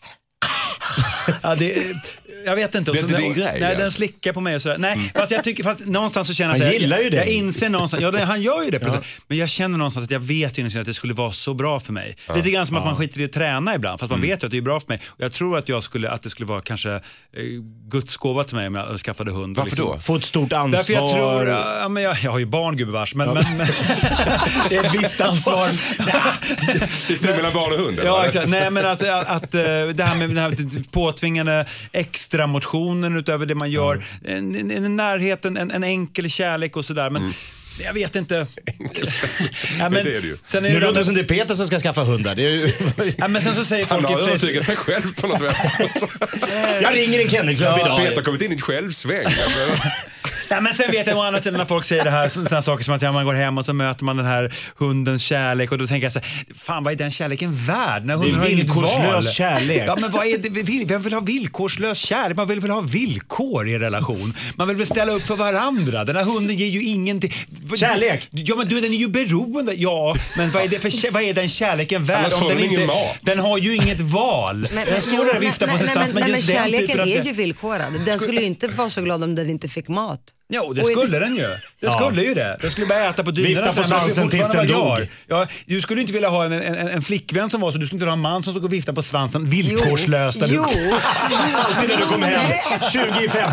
jag vet inte. Det är inte din grej. Nej, den slickar på mig och sådär. Nej, fast någonstans så känner jag... Han gillar ju det. Jag inser någonstans... han gör ju det. Ja. Men jag känner någonstans att jag vet ju att det skulle vara så bra för mig. Lite grann som att man skiter i att träna ibland. Fast man vet ju att det är bra för mig. Och jag tror att det skulle vara kanske Guds gåva till mig om jag skaffade hund. Varför då? Få ett stort ansvar. Därför jag tror... men jag har ju barn, gubevars. Men det är ett visst ansvar. Det står mellan barn och hund. Ja, exakt. Nej, men att det här med den här påtvingande extra motionen utöver det man gör, en närhet, en enkel kärlek och sådär, men jag vet inte. Ja, men det är det ju. Sen är det låter som det är Peter som ska skaffa hundar. Det är ju... ja, men sen så säger folk... Han har övertygat sig själv på något vänster. Jag ringer en kennelklubb idag. Peter har kommit in i ett självsväng. Ja, men sen vet jag å andra sidan när folk säger det här, sådana saker som att man går hem och så möter man den här hundens kärlek, och då tänker jag så här, fan, vad är den kärleken värd? När hunden har inget val. Villkorslös kärlek. Ja, men vad är det? Vem vill ha villkorslös kärlek? Man vill väl ha villkor i en relation. Man vill väl ställa upp för varandra. Den här hunden ger ju ingenting. Kärlek. Ja, men den är ju beroende. Ja, men vad är den kärleken värd om den inte... mat. Den har ju inget val. Den står där och viftar på sig stans. Men kärleken är ju villkorad. Den skulle ju inte vara så glad om den inte fick mat. Jo, det skulle den ju. Det skulle ju det. Den skulle bara äta på dynorna. Vifta på svansen tills den dog. Ja, du skulle inte vilja ha en flickvän som var så. Du skulle inte ha en man som stod och vifta på svansen villkorslöst. Jo. Alltid när du kommer hem 25.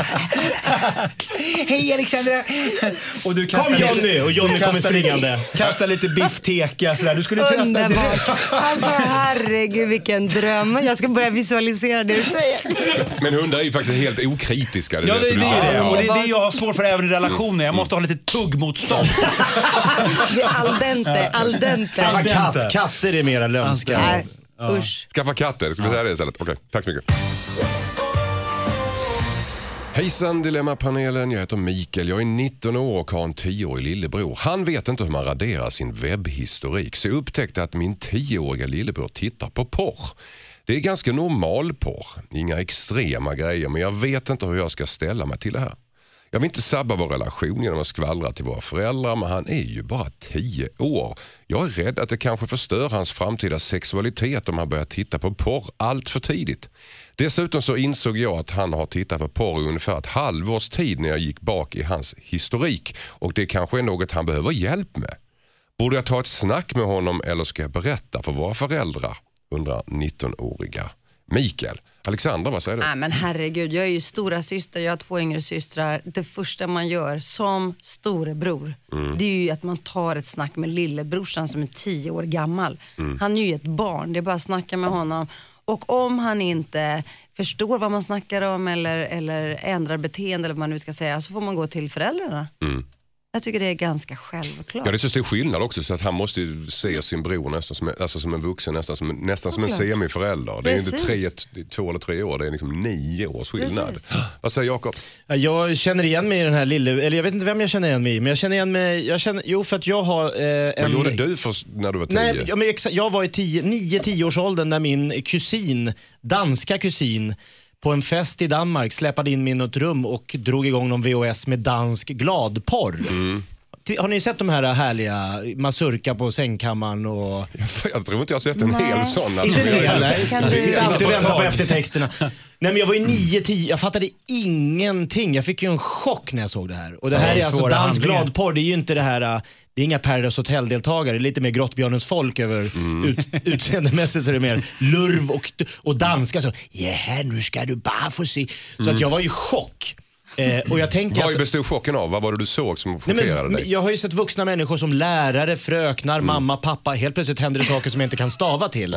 Hej Alexandra. Och du Kom Johnny, och Johnny kommer springande. Kasta lite biffteka sådär. Du skulle inte underbart. Alltså herregud, vilken dröm. Jag ska börja visualisera det du säger. Men hundar är ju faktiskt helt okritiska. Ja, det är det. Och det är det jag har svårt för även i relationer. Jag måste ha lite tuggmotstånd. Det är al dente. Katter är mera lömska. Nej, usch. Skaffa katter, ska vi säga det istället? Okej, tack så mycket. Hejsan Dilemmapanelen, jag heter Mikael. Jag är 19 år och har en 10-årig lillebror. Han vet inte hur man raderar sin webbhistorik, så jag upptäckte att min 10-åriga lillebror tittar på porr. Det är ganska normal porr, inga extrema grejer, men jag vet inte hur jag ska ställa mig till det här. Jag vill inte sabba vår relation genom att skvallra till våra föräldrar, men han är ju bara 10 år. Jag är rädd att det kanske förstör hans framtida sexualitet om han börjar titta på porr allt för tidigt. Dessutom så insåg jag att han har tittat på porr i ungefär ett halvårs tid när jag gick bak i hans historik, och det kanske är något han behöver hjälp med. Borde jag ta ett snack med honom eller ska jag berätta för våra föräldrar? Undrar 19-åriga Mikael. Alexandra, vad säger du? Nej, men herregud, jag är ju stora syster, jag har 2 yngre systrar. Det första man gör som storebror, det är ju att man tar ett snack med lillebrorsan som är 10 år gammal. Han är ju ett barn, det är bara att snacka med honom. Och om han inte förstår vad man snackar om eller ändrar beteende eller vad man nu ska säga, så får man gå till föräldrarna. Jag tycker det är ganska självklart. Ja, det är så stor skillnad också, så att han måste ju se sin bror nästan som en vuxen, nästan som en semiförälder. Det är inte 2 eller 3 år, det är liksom 9 års skillnad. Vad säger Jakob? Jag känner igen mig i den här eller jag vet inte vem jag känner igen mig i, men jag känner igen mig, jo för att jag har Vad gjorde du när du var 10? Nej, jag var i 9-10 års åldern när min danska kusin, på en fest i Danmark släpade in mig i något rum och drog igång någon VHS med dansk gladporr. Har ni sett de här härliga mazurka på sängkammaren? Och... Jag tror inte jag har sett en hel sån. Inte det heller. Vi sitter alltid och väntar på eftertexterna. Nej, men jag var ju 9-10, jag fattade ingenting. Jag fick ju en chock när jag såg det här. Och det här är alltså dansk gladporr, det är ju inte det här... Det är inga Paradise Hotel-deltagare, det är lite mer Grottbjörnens folk över utseendemässigt, så är det mer lurv och danska så, nu ska du bara få se. Så att jag var ju chock. Och jag tänker vad bestod chocken av? Vad var det du såg som chockerade dig? Jag har ju sett vuxna människor som lärare, fröknar, mamma, pappa. Helt plötsligt händer det saker som jag inte kan stava till.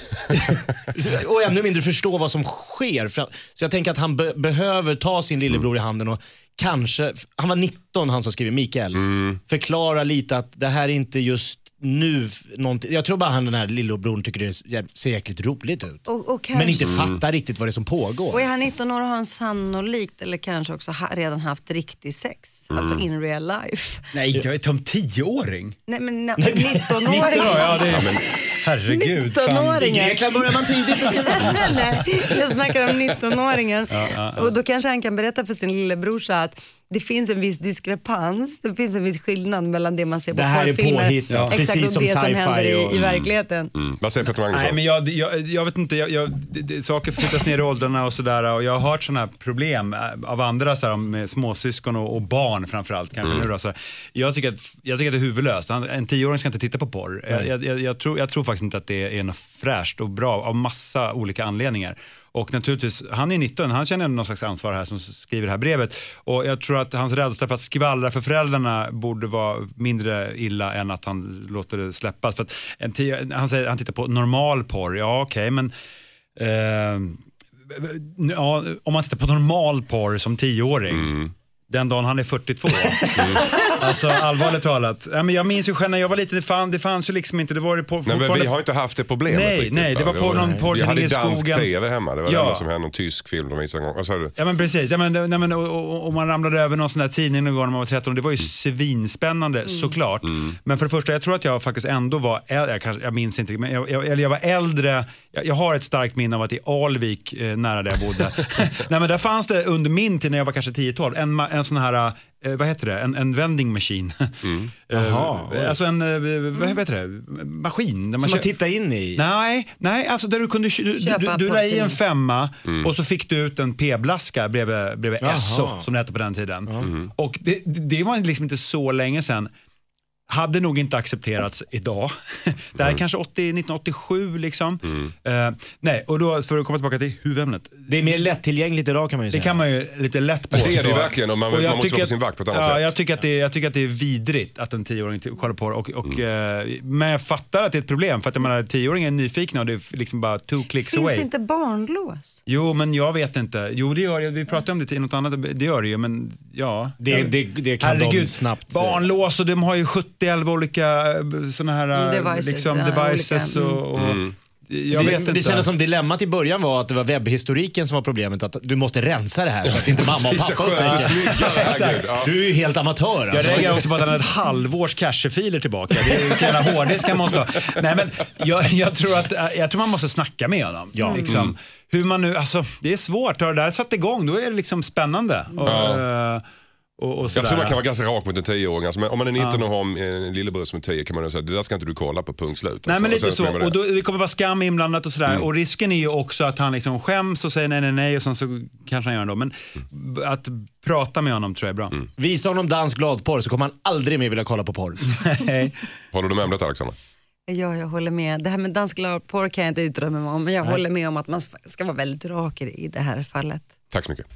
Och ännu mindre förstå vad som sker. Så jag tänker att han behöver ta sin lillebror i handen och kanske, han var 19 han som skriver, Mikael, förklara lite att det här är inte just nu någonting. Jag tror bara han, den här lillebror, tycker det ser jäkligt roligt ut. Och kanske, men inte fattar riktigt vad det är som pågår. Och är han 19 år och har han sannolikt eller kanske också redan haft riktig sex. Alltså in real life. Nej, jag är som 10-åring. Nej, men 19-åring. Ja, det är... men, herregud. 19-åringen. I Grekland börjar man tidigt. Nej, jag snackar om 19-åringen. Och då kanske han kan berätta för sin lillebror så att det finns en viss diskrepans, det finns en viss skillnad mellan det man ser på porrfilmer, exakt, och det som händer i verkligheten. Vad säger Peter Magnusson? Nej, men jag vet inte, saker flyttas ner i åldrarna och sådär, och jag har hört sådana här problem av andra så här, med småsyskon och barn framförallt kanske nu då, så jag tycker att det är huvudlöst. En 10-åring ska inte titta på porr. Jag tror faktiskt inte att det är något fräscht och bra av massa olika anledningar. Och naturligtvis, han är 19, han känner någon slags ansvar här som skriver det här brevet. Och jag tror att hans rädsla för att skvallra för föräldrarna borde vara mindre illa än att han låter det släppas. För att han säger han tittar på normal porr, ja okej, men... om man tittar på normal porr som 10-åring... Den dagen han är 42. Alltså allvarligt talat. Ja, men jag minns ju själv när jag var liten, det fanns ju liksom inte, det var det på fortfarande... Nej, men vi har inte haft det problemet. Nej, det var på någon porrtidning i skogen. Jag hade dansk tv hemma, det var det som hände, någon tysk film de visade en gång. Vad sa du? Ja, men precis. Ja, men, och man ramlade över någon sån där tidning någon gång när man var 13, det var ju svinspännande såklart. Men för det första, jag tror att jag faktiskt ändå var, jag minns inte, men jag var äldre. Jag har ett starkt minne av att i Alvik, nära där jag bodde. Nej, men där fanns det under min tid när jag var kanske 10-12, en sån här, vad heter det? En vending machine. Alltså en, vad heter det? Maskin. Där som man tittar in i? Nej, alltså där du kunde, du la i en 5 och så fick du ut en p-blaska bredvid SO, som det hette på den tiden. Och det var liksom inte så länge sedan. Hade nog inte accepterats idag. Det här är kanske 1987 liksom. Nej, och då för att komma tillbaka till huvudämnet. Det är mer lättillgängligt idag kan man ju säga. Det kan man ju lite lätt på. Det är det ju verkligen, och man måste vara på sin vakt på ett annat sätt. Jag tycker att det är vidrigt att en 10-åring kollar på det. Men jag fattar att det är ett problem. För att jag menar, 10-åringen är nyfikna och det är liksom bara 2 clicks away. Finns det inte barnlås? Jo, men jag vet inte. Jo, det gör det. Vi pratar om det till något annat. Det gör det ju, men ja. Det kan de snabbt. Barnlås, och de har ju 70 olika såna här devices, liksom, devices och Det kändes som dilemmat i början var att det var webbhistoriken som var problemet. Att du måste rensa det här så att inte mamma och pappa upptäcker. Du är ju helt amatör. Jag reagerar också på att han har ett halvårs cachefiler tillbaka. Det är vilka jävla hårddisk han måste ha. Nej, men jag tror man måste snacka med honom. Ja. Liksom. Hur man nu, alltså, det är svårt. Har det där satt igång, då är det liksom spännande. Och jag tror man kan vara ganska rak mot en 10-åring. Alltså, om man är 19 och har en lillebror som är 10 kan man säga, det där ska inte du kolla på, punkt slut. Nej, men lite så. Och det kommer vara skam inblandat och sådär. Och risken är ju också att han liksom skäms och säger nej och sen så kanske han gör det då. Men att prata med honom tror jag är bra. Visa honom dansk gladporr så kommer han aldrig mer vilja kolla på porr. Nej. Håller du med om det, Alexandra? Ja, jag håller med. Det här med dansk gladporr kan jag inte utdrömma mig om. Men jag håller med om att man ska vara väldigt rak i det här fallet. Tack så mycket.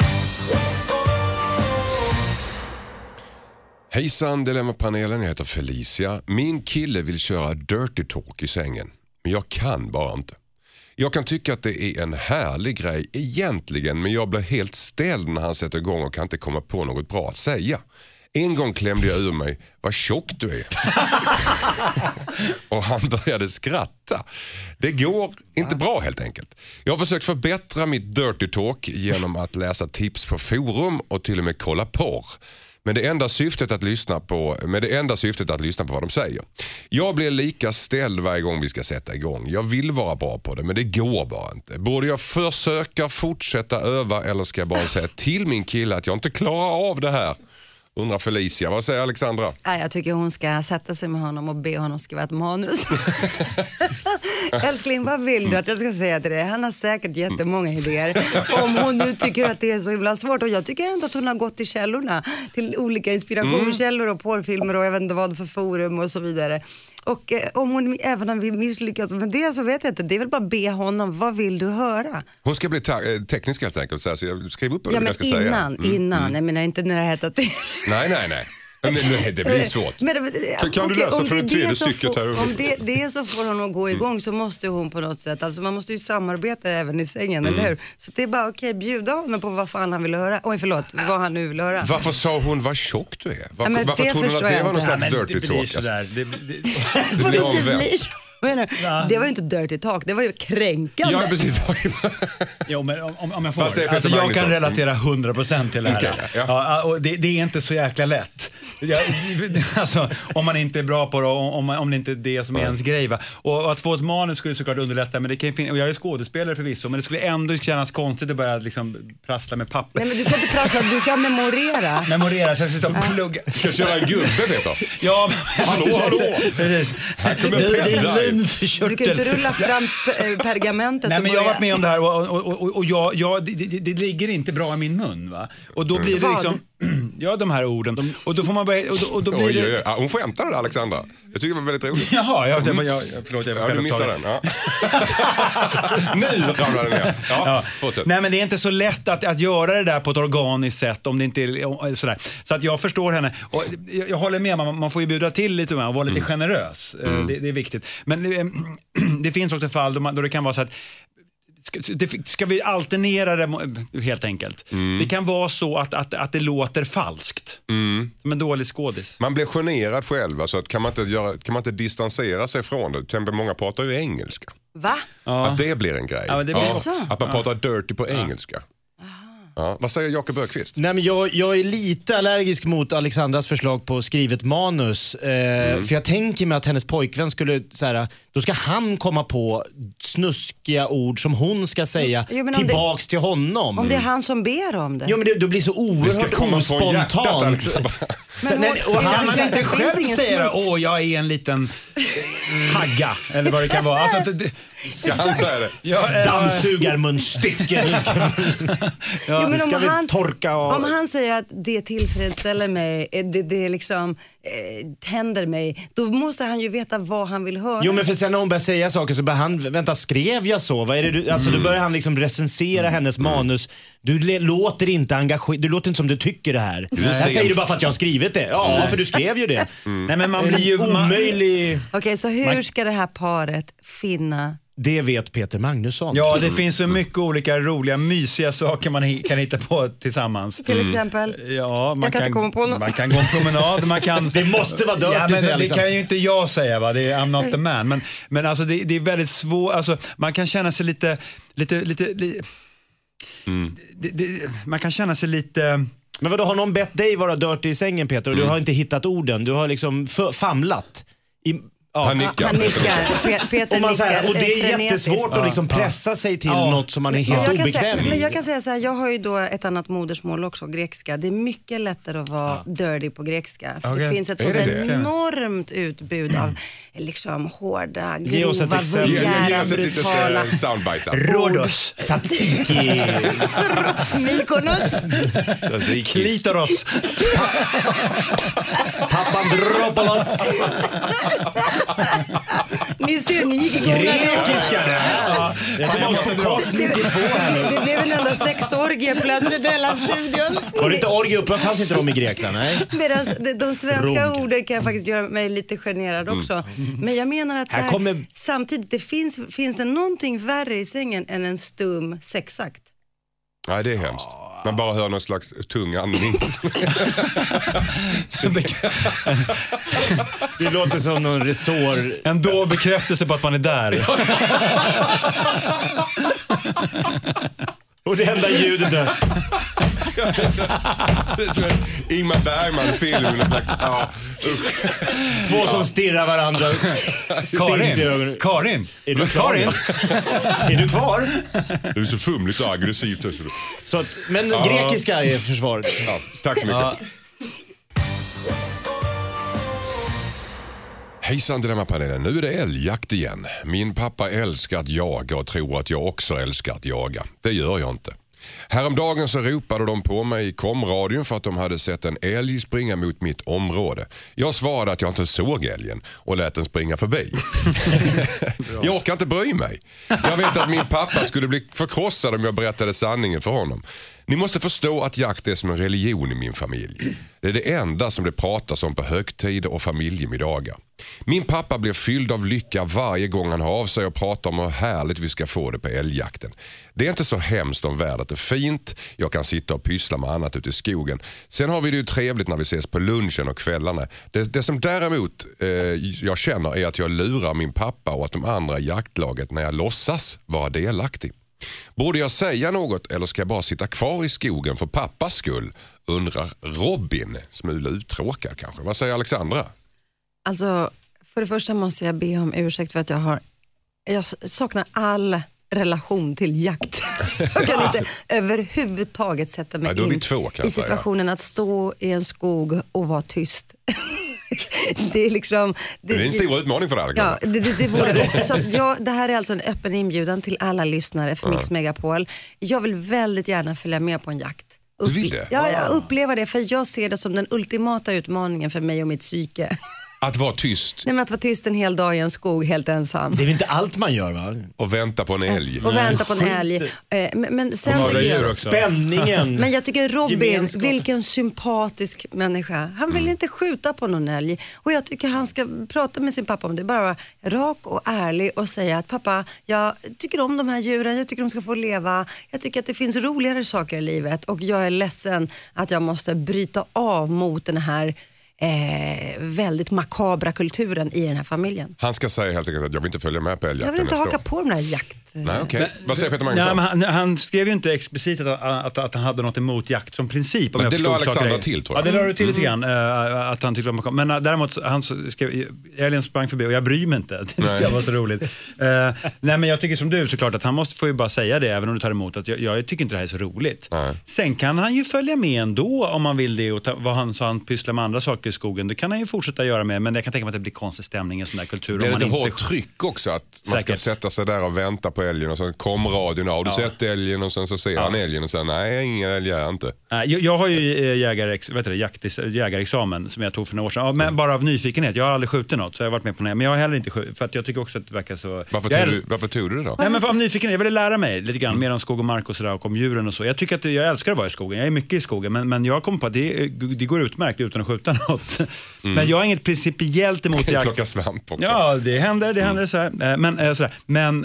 Hejsan Dilemma-panelen, jag heter Felicia. Min kille vill köra dirty talk i sängen, men jag kan bara inte. Jag kan tycka att det är en härlig grej egentligen, men jag blir helt ställd när han sätter igång och kan inte komma på något bra att säga. En gång klämde jag ur mig, vad tjock du är. Och han började skratta. Det går inte bra helt enkelt. Jag har försökt förbättra mitt dirty talk genom att läsa tips på forum och till och med kolla porr. Med det enda syftet att lyssna på vad de säger. Jag blir lika ställd varje gång vi ska sätta igång. Jag vill vara bra på det, men det går bara inte. Borde jag försöka fortsätta öva eller ska jag bara säga till min kille att jag inte klarar av det här? Undrar Felicia. Vad säger Alexandra? Jag tycker hon ska sätta sig med honom och be honom skriva ett manus. Älskling, vad vill du att jag ska säga till dig? Han har säkert jättemånga idéer. Om hon nu tycker att det är så himla svårt. Och jag tycker ändå att hon har gått till källorna. Till olika inspirationskällor och porrfilmer och jag vet inte vad för forum och så vidare. Och om hon även har misslyckats med det så vet jag inte. Det är väl bara be honom, vad vill du höra? Hon ska bli teknisk helt enkelt. Så jag skriver upp vad jag ska säga. Innan. Jag menar inte när det heter till. Nej. Men det blir svårt. Kan du läsa för det tredje stycket här? Om det är så får hon att gå igång så måste hon på något sätt. Alltså man måste ju samarbeta även i sängen, eller hur? Så det är bara bjuda honom på vad fan han vill höra. Vad han nu vill höra. Varför sa hon vad tjock du är? Varför trodde hon att det var någon slags dirty talk? Det blir omvänt. Det var ju inte dirty talk, det var ju kränkande. Ja, precis. Jo, men om jag får alltså, jag kan relatera 100% till det här. Okay, ja, och det är inte så jäkla lätt. Alltså, om man inte är bra på det, om det inte är det som är ens grej. Va? Och att få ett manus skulle såklart underlätta, men det kan och jag är skådespelare förvisso, men det skulle ändå kännas konstigt att börja liksom prassla med papper. Nej, men du ska inte prassla, du ska memorera. Så jag sitter och plugga. Ska jag köra en gubbe, vet du? Ja, hallå. Här kommer en du kan inte rulla fram pergamentet. Nej, men jag har varit med om det här och det ligger inte bra i min mun, va? Och då blir det liksom de här orden. Och då får man börja och då blir det... Hon skämtade där, Alexandra. Jag tycker det var väldigt roligt. Jaha, förlåt, du missade den. Ja. Nu ramlade den ner. Ja, fortsätt. Nej, men det är inte så lätt att göra det där på ett organiskt sätt om det inte är sådär. Så att jag förstår henne. Och jag håller med, man får ju bjuda till lite och vara lite generös. Det är viktigt. Men det finns också fall då det kan vara så att ska vi alternera det helt enkelt. Det kan vara så att det låter falskt. Som en dålig skådis. Man blir generad själv. Alltså att kan man inte distansera sig från det. Till exempel många pratar ju engelska. Va? Att det blir en grej. Ja, det blir så. Att man pratar dirty på engelska. Ja, vad säger Jakob Bergqvist? Nej, men jag är lite allergisk mot Alexandras förslag på skrivet manus. För jag tänker mig att hennes pojkvän skulle då ska han komma på snuskiga ord som hon ska säga tillbaks till honom. Om det är han som ber om det. Jo, men det blir så oerhört ospontant. Och han man inte själv säga jag är en liten hagga eller vad det kan vara. Alltså, ska han säga det? Dammsugarmunstycke. Men ska vi torka av. Om han säger att det tillfredsställer mig, det liksom tänder mig, då måste han ju veta vad han vill höra. Jo, men för sen när hon börjar säga saker så börjar han, vänta, skrev jag så? Vad är det du, alltså då börjar han liksom recensera hennes manus. Du låter inte engagerad, du låter inte som du tycker det här. Jag säger du bara för att jag har skrivit det. Ja, för du skrev ju det. Nej, men man blir ju omöjlig. Okej, så hur ska det här paret finna Det vet Peter Magnusson. Ja, det finns så mycket olika roliga, mysiga saker man kan hitta på tillsammans. Till exempel? Ja, Jag kan inte komma på något. Man kan gå en promenad, man kan... Det måste vara dirty, ja, men säger det liksom. kan ju inte jag säga, va? Det är I'm not the man. Men alltså det är väldigt svårt, alltså man kan känna sig lite man kan känna sig lite... Men vadå, har någon bett dig vara dirty i sängen, Peter, och du har inte hittat orden? Du har liksom famlat i... Ja. Han nickar. Peter och, man så här, och det är frenetiskt. jättesvårt att liksom pressa sig till något som man är helt obekväm i. Men jag kan säga så här, jag har ju då ett annat modersmål också, grekiska. Det är mycket lättare att vara dirty på grekiska. För det finns ett sånt enormt utbud av liksom hårda, grova, vulgära, brutala... soundbite. Rhodos. Tzatziki. Mykonos. Klitoros. Papandropoulos. Ni ser, ni gick igång. Grekiska. Jag tror man måste dra 92 här nu. Det blev en enda sexorgie plötsligt i hela studion. Var det inte orgie upp? Fanns inte de i Grekland? Nej. Medan de svenska orden kan faktiskt göra mig lite generad också. Men jag menar att så här, samtidigt det finns det någonting värre i sängen än en stum sexakt. Nej, det är hemskt. Man bara hör någon slags tung andning. Det låter som någon resår. Ändå bekräftelse på att man är där. Och det enda ljudet är... Det är som en Ingmar Bergman-film. Två som stirrar varandra. Karin. Är du klar? Är du kvar? Du är så fumligt och aggressivt. Så att, men grekiska är försvaret. Ja, tack så mycket. Hejsan Dilemmapanelen, nu är det älgjakt igen. Min pappa älskar att jaga och tror att jag också älskar att jaga. Det gör jag inte. Häromdagen så ropade de på mig i komradion för att de hade sett en älg springa mot mitt område. Jag svarade att jag inte såg älgen och lät den springa förbi. Jag orkar inte bry mig. Jag vet att min pappa skulle bli förkrossad om jag berättade sanningen för honom. Ni måste förstå att jakt är som en religion i min familj. Det är det enda som det pratas om på högtider och familjemiddagar. Min pappa blir fylld av lycka varje gång han har av sig och pratar om hur härligt vi ska få det på älgjakten. Det är inte så hemskt om vädret är fint. Jag kan sitta och pyssla med annat ute i skogen. Sen har vi det ju trevligt när vi ses på lunchen och kvällarna. Det som däremot jag känner är att jag lurar min pappa och att de andra i jaktlaget när jag låtsas vara delaktig. Borde jag säga något eller ska jag bara sitta kvar i skogen för pappas skull? Undrar Robin, smula uttråkad kanske. Vad säger Alexandra? Alltså, för det första måste jag be om ursäkt för att jag saknar all relation till jakt. Jag kan inte överhuvudtaget sätta mig in i situationen att stå i en skog och vara tyst. Det är liksom... Det är en stor utmaning för dig. Ja, det vore. Så att det här är alltså en öppen inbjudan till alla lyssnare för Mix Megapol. Jag vill väldigt gärna följa med på en jakt. Du vill det? Ja, jag upplever det för jag ser det som den ultimata utmaningen för mig och mitt psyke. Att vara tyst. Nej, men att vara tyst en hel dag i en skog helt ensam. Det är väl inte allt man gör, va? Och vänta på en älg. Och vänta på en älg. Men sen tycker jag... Spänningen. Men jag tycker Robin, vilken sympatisk människa. Han vill inte skjuta på någon älg. Och jag tycker han ska prata med sin pappa om det. Bara vara rak och ärlig och säga att pappa, jag tycker om de här djuren. Jag tycker de ska få leva. Jag tycker att det finns roligare saker i livet. Och jag är ledsen att jag måste bryta av mot den här väldigt makabra kulturen i den här familjen. Han ska säga helt enkelt att jag vill inte följa med på älgjakten. Jag vill inte haka på den här jakt. Nej, okej. Vad säger Peter Magnusson? Nej, han skrev ju inte explicit att han hade något emot jakt som princip. Men det la Alexandra till, tror jag. Ja, det la du till lite grann. Att han tyckte om. Men däremot, han skrev, älgen sprang förbi och jag bryr mig inte. Det tyckte jag var så roligt. Nej, men jag tycker som du såklart att han måste få ju bara säga det, även om du tar emot, att jag tycker inte det här är så roligt. Nej. Sen kan han ju följa med ändå om man vill det, och vad han sa, han pysslar med andra saker i skogen. Det kan han ju fortsätta göra med, men jag kan tänka mig att det blir konstig stämning i en sån där kultur. Det är lite hårt tryck också att man ska sätta sig där och vänta på älgen och sen kom radion. Har du sett älgen? Och sen så ser han älgen och sen nej, ingen älg är inte. Jag har ju jägarexamen som jag tog för några år sedan. Men bara av nyfikenhet. Jag har aldrig skjutit något så jag har varit med på det. Men jag har heller inte skjutit för att jag tycker också att det verkar så... Varför tog du det då? Nej, men av nyfikenhet. Jag ville lära mig lite grann mer om skog och mark och sådär och om djuren och så. Jag tycker att jag älskar att vara i skogen. Jag är mycket i skogen. Men jag kom på att det går utmärkt utan att skjuta något. Men jag har inget principiellt emot jakt. Plocka svamp också. Ja, det händer så här. Men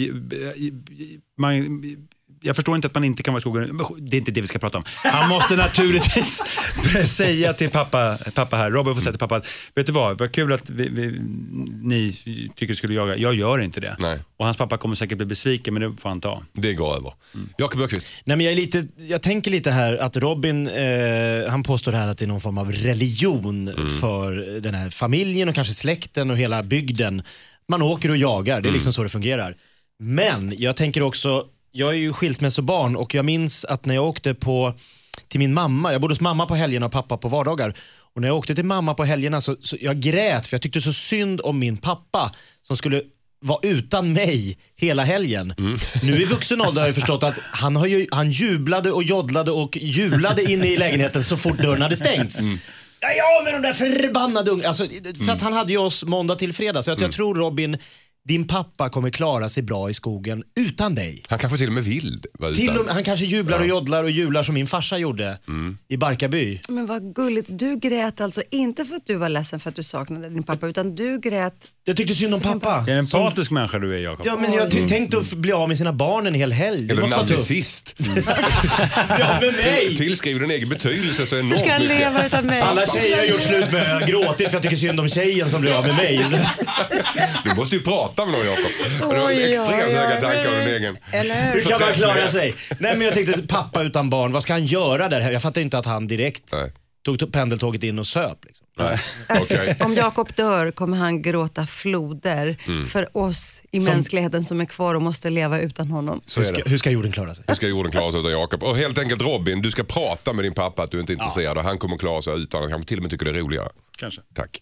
jag förstår inte att man inte kan vara i skogen. Det är inte det vi ska prata om. Han måste naturligtvis säga till pappa här, Robin får säga till pappa att, vet du vad kul att ni tycker skulle jaga. Jag gör inte det. Nej. Och hans pappa kommer säkert bli besviken, men det får han ta. Det går över. Jakob Öqvist. Nej, men jag tänker lite här att Robin, han påstår här att det är någon form av religion för den här familjen och kanske släkten och hela bygden. Man åker och jagar, det är liksom så det fungerar. Men jag tänker också, jag är ju skilsmässobarn och jag minns att när jag åkte till min mamma, jag bodde hos mamma på helgerna och pappa på vardagar. Och när jag åkte till mamma på helgerna så jag grät för jag tyckte så synd om min pappa som skulle vara utan mig hela helgen. Nu i vuxen ålder har jag förstått att han jublade och joddlade och julade inne i lägenheten så fort dörren hade stängts. Ja, men de där förbannade unga. Alltså, för att han hade ju oss måndag till fredag. Så att jag tror, Robin, din pappa kommer klara sig bra i skogen utan dig. Han kanske till och med vill vara utan. Han kanske jublar och joddlar och jular som min farsa gjorde i Barkarby. Men vad gulligt. Du grät alltså inte för att du var ledsen för att du saknade din pappa, utan du grät... Jag tyckte synd om pappa. Det är en empatisk människa du är, Jakob. Ja, men jag tänkte att bli av med sina barn en hel helg. Eller narcissist. Ja, men nej. Tillskriver din egen betydelse så enormt. Du ska leva utan mig. Alla tjejer har gjort slut med att gråtit för jag tycker synd om tjejen som blir av med mig. Du måste ju prata med någon, Jakob. Du har extremt höga tankar om din egen. Hur kan man klara sig? Nej, men jag tänkte, pappa utan barn, vad ska han göra där? Jag fattar inte att han direkt tog pendeltåget in och söp. Liksom. Nej. Okay. Om Jakob dör kommer han gråta floder för oss i mänskligheten som är kvar och måste leva utan honom. Hur ska jorden klara sig? Hur ska jorden klara sig utan Jakob? Och helt enkelt Robin, du ska prata med din pappa att du inte är intresserad och han kommer klara sig utan att han till och med tycker det är roligare. Kanske. Tack.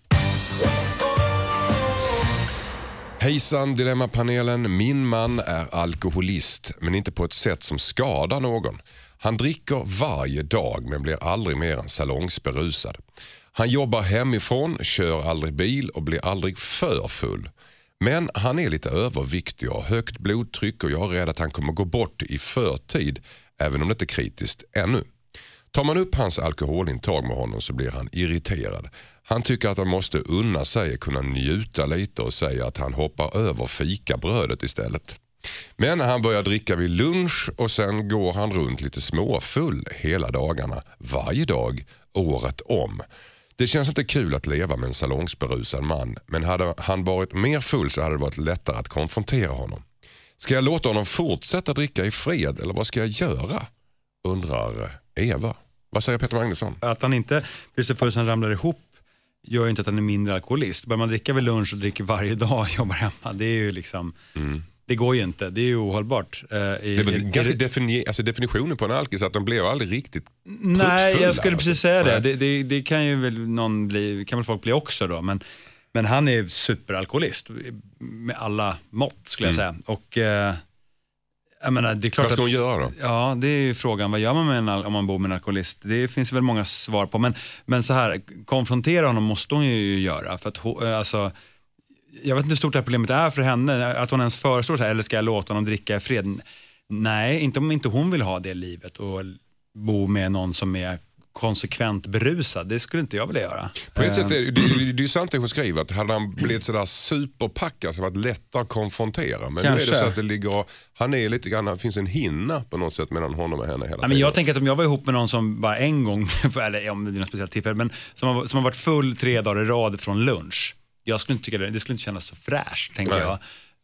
Hejsan Dilemmapanelen, min man är alkoholist men inte på ett sätt som skadar någon. Han dricker varje dag men blir aldrig mer än salongsberusad. Han jobbar hemifrån, kör aldrig bil och blir aldrig för full. Men han är lite överviktig och har högt blodtryck och jag är rädd att han kommer gå bort i förtid även om det inte är kritiskt ännu. Tar man upp hans alkoholintag med honom så blir han irriterad. Han tycker att han måste unna sig, kunna njuta lite och säga att han hoppar över fikabrödet istället. Men han börjar dricka vid lunch och sen går han runt lite småfull hela dagarna, varje dag, året om. Det känns inte kul att leva med en salongsberusad man, men hade han varit mer full så hade det varit lättare att konfrontera honom. Ska jag låta honom fortsätta dricka i fred eller vad ska jag göra? Undrar Eva. Vad säger Peter Magnusson? Att han inte blir så full som han ramlar ihop gör inte att han är mindre alkoholist. Börjar man dricka vid lunch och dricker varje dag och jobbar hemma, det är ju liksom... Det går ju inte, det är ju ohållbart. Det är väl ganska definitionen på en alkis att de blev aldrig riktigt pruttfulla. Nej, jag skulle precis säga det. Det kan ju väl kan väl folk bli också då. Men han är superalkoholist med alla mått skulle jag säga. Och jag menar, det är klart. Vad ska hon göra då? Ja, det är ju frågan. Vad gör man om man bor med en alkoholist? Det finns väl många svar på. Men så här, konfrontera honom måste hon ju göra. För att alltså... Jag vet inte hur stort det här problemet är för henne. Att hon ens föreslår så här, eller ska jag låta honom dricka i fred? Nej, inte om inte hon vill ha det livet och bo med någon som är konsekvent berusad. Det skulle inte jag vilja göra. På ett sätt är det är sant det hon skriver att hade han blivit sådär superpackad så var det lättare att konfrontera. Men kanske. Nu är det så att det ligger, han är lite grann, det finns en hinna på något sätt mellan honom och henne hela tiden. Men jag tänker att om jag var ihop med någon som bara en gång, eller om det är något speciellt tillfälle, men som har varit full 3 dagar i rad från lunch. Jag skulle inte tycka det skulle inte kännas så fräscht, tänker jag.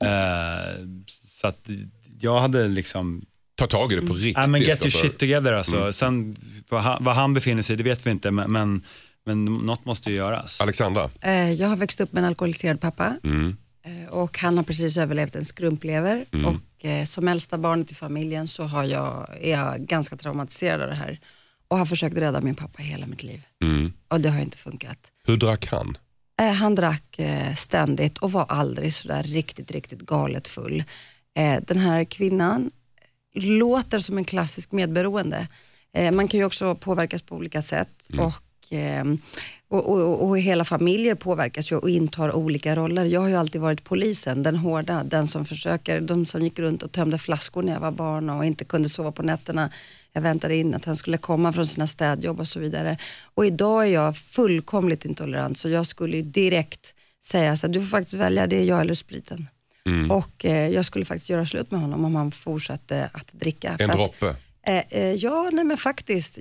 Så att jag hade liksom... Ta tag i det på riktigt. Men get your shit together alltså. Sen vad han befinner sig, det vet vi inte. Men något måste ju göras. Alexandra? Jag har växt upp med en alkoholiserad pappa. Och han har precis överlevt en skrumplever. Och som äldsta barnet i familjen så är jag ganska traumatiserad av det här. Och har försökt rädda min pappa hela mitt liv. Och det har inte funkat. Hur drack han? Han drack ständigt och var aldrig så där riktigt galet full. Den här kvinnan låter som en klassisk medberoende. Man kan ju också påverkas på olika sätt och hela familjer påverkas ju och intar olika roller. Jag har ju alltid varit polisen, den hårda, den som försöker, de som gick runt och tömde flaskor när jag var barn och inte kunde sova på nätterna. Jag väntade in att han skulle komma från sina städjobb och så vidare. Och idag är jag fullkomligt intolerant, så jag skulle ju direkt säga så att du får faktiskt välja, det är jag eller spriten. Och jag skulle faktiskt göra slut med honom om han fortsatte att dricka. En droppe? Ja, nej men faktiskt.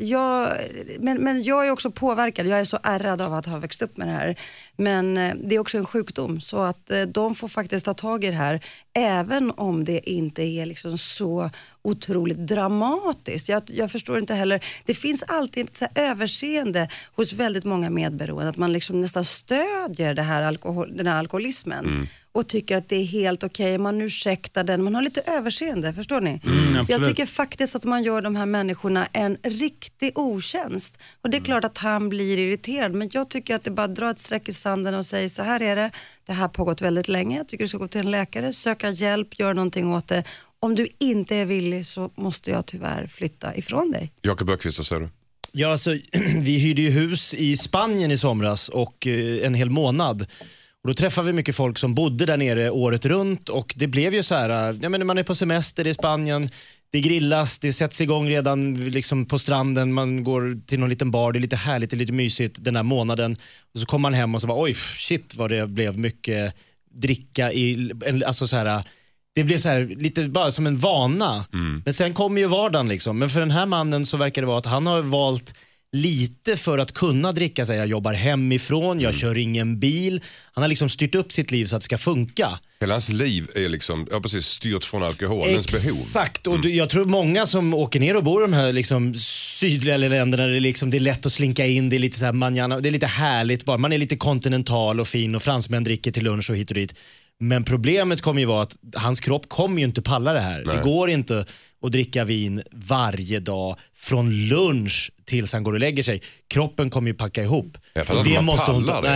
Men jag är också påverkad. Jag är så ärrad av att ha växt upp med det här. Men det är också en sjukdom. Så att de får faktiskt ta tag i det här. Även om det inte är liksom så otroligt dramatiskt. Jag förstår inte heller. Det finns alltid ett så här överseende hos väldigt många medberoende. Att man liksom nästan stödjer den här alkoholismen. Och tycker att det är helt okej. Man ursäktar den. Man har lite överseende, förstår ni? Jag tycker faktiskt att man gör de här människorna en riktig otjänst. Och det är klart att han blir irriterad. Men jag tycker att det bara drar ett streck i sanden och säger så här är det. Det här har pågått väldigt länge. Jag tycker du ska gå till en läkare, söka hjälp, göra någonting åt det. Om du inte är villig så måste jag tyvärr flytta ifrån dig. Jakob Böckvist, vad säger du? Ja, alltså, vi hyrde ju hus i Spanien i somras och en hel månad. Och då träffade vi mycket folk som bodde där nere året runt och det blev ju så här, ja men man är på semester i Spanien, det grillas, det sätts igång redan liksom på stranden, man går till någon liten bar, det är lite härligt, det är lite mysigt den här månaden och så kommer man hem och så bara oj shit vad det blev mycket dricka i, alltså så här, det blev så här lite bara som en vana. Men sen kommer ju vardagen liksom, men för den här mannen så verkar det vara att han har valt lite för att kunna dricka sig. Jag jobbar hemifrån, jag kör ingen bil. Han har liksom styrt upp sitt liv så att det ska funka. Hela hans liv är liksom, precis, styrt från alkoholens behov. Exakt, och jag tror många som åker ner och bor i de här liksom sydliga länderna, det är lätt att slinka in, det är lite så här manjana, det är lite härligt bara. Man är lite kontinental och fin och fransmän dricker till lunch och hit och dit. Men problemet kommer ju vara att hans kropp kommer ju inte palla det här. Nej. Det går inte att dricka vin varje dag från lunch tills han går och lägger sig. Kroppen kommer ju packa ihop. Och det måste hon ta.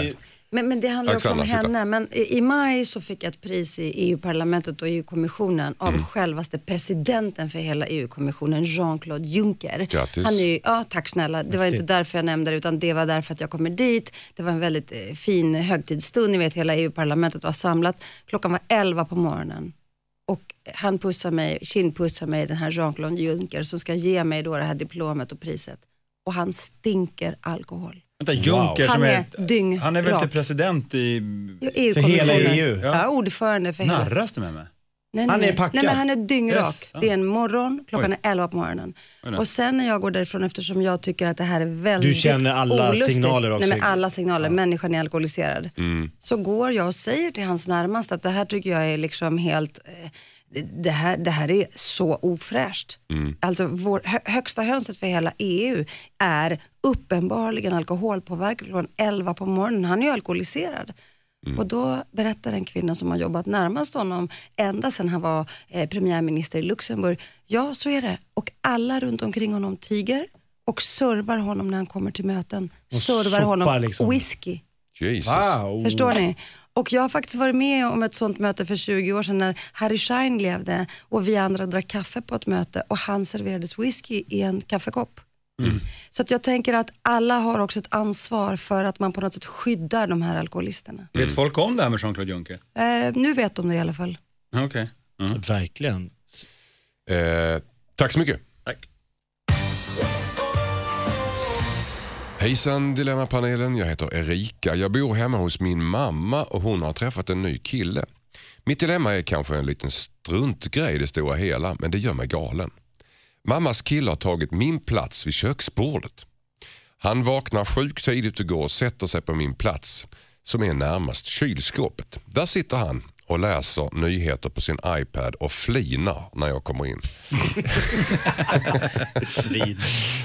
Men det handlar också om henne. Men i maj så fick jag ett pris i EU-parlamentet och EU-kommissionen av självaste presidenten för hela EU-kommissionen, Jean-Claude Juncker. Grattis. Han är ju, tack snälla. Det var inte därför jag nämnde det, utan det var därför att jag kommer dit. Det var en väldigt fin högtidsstund. Ni vet, hela EU-parlamentet var samlat. Klockan var 11 på morgonen. Och han kindpussar mig, den här Jean-Claude Juncker som ska ge mig då det här diplomet och priset. Och han stinker alkohol. Juncker, han är dyngrak. Han är väl inte president i EU för hela EU? Ja, ordförande för hela. Narras du med mig? Nej, han är packad. Nej, men han är dyngrak. Yes. Det är en morgon, klockan är 11 på morgonen. Och sen när jag går därifrån, eftersom jag tycker att det här är väldigt du känner alla olustigt, signaler också. Nej, men alla signaler, människan är alkoholiserad. Så går jag och säger till hans närmaste att det här tycker jag är liksom helt... Det här är så ofräscht. Alltså vår högsta hönset för hela EU är uppenbarligen alkoholpåverkad från 11 på morgonen. Han är ju alkoholiserad. Och då berättar en kvinna som har jobbat närmast honom ända sedan han var premiärminister i Luxemburg. Ja, så är det. Och alla runt omkring honom tiger och servar honom när han kommer till möten. Och servar honom liksom whisky. Jesus. Wow. Förstår ni? Och jag har faktiskt varit med om ett sånt möte för 20 år sedan när Harry Schein levde och vi andra drack kaffe på ett möte och han serverades whisky i en kaffekopp. Så att jag tänker att alla har också ett ansvar för att man på något sätt skyddar de här alkoholisterna. Vet folk om det här med Jean-Claude Juncker? Nu vet de det i alla fall. Okej. Verkligen. Tack så mycket. Tack. Hejsan Dilemmapanelen, jag heter Erika. Jag bor hemma hos min mamma och hon har träffat en ny kille. Mitt dilemma är kanske en liten struntgrej i det stora hela, men det gör mig galen. Mammas kille har tagit min plats vid köksbordet. Han vaknar sjukt tidigt och går och sätter sig på min plats som är närmast kylskåpet. Där sitter han och läser nyheter på sin iPad och flinar när jag kommer in. Svin.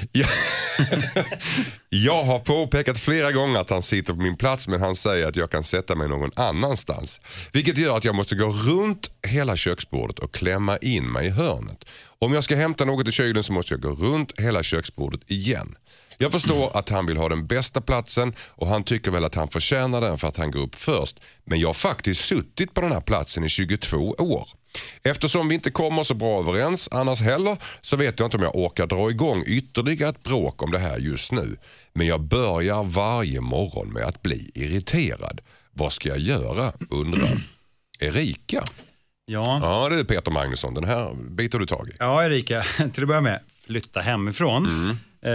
Jag har påpekat flera gånger att han sitter på min plats, men han säger att jag kan sätta mig någon annanstans. Vilket gör att jag måste gå runt hela köksbordet och klämma in mig i hörnet. Om jag ska hämta något i kylen så måste jag gå runt hela köksbordet igen. Jag förstår att han vill ha den bästa platsen och han tycker väl att han förtjänar den för att han går upp först. Men jag har faktiskt suttit på den här platsen i 22 år. Eftersom vi inte kommer så bra överens annars heller så vet jag inte om jag orkar dra igång ytterligare ett bråk om det här just nu. Men jag börjar varje morgon med att bli irriterad. Vad ska jag göra, undrar Erika. Ja, det är Peter Magnusson. Den här biter du tag i. Ja, Erika, till att börja med, flytta hemifrån.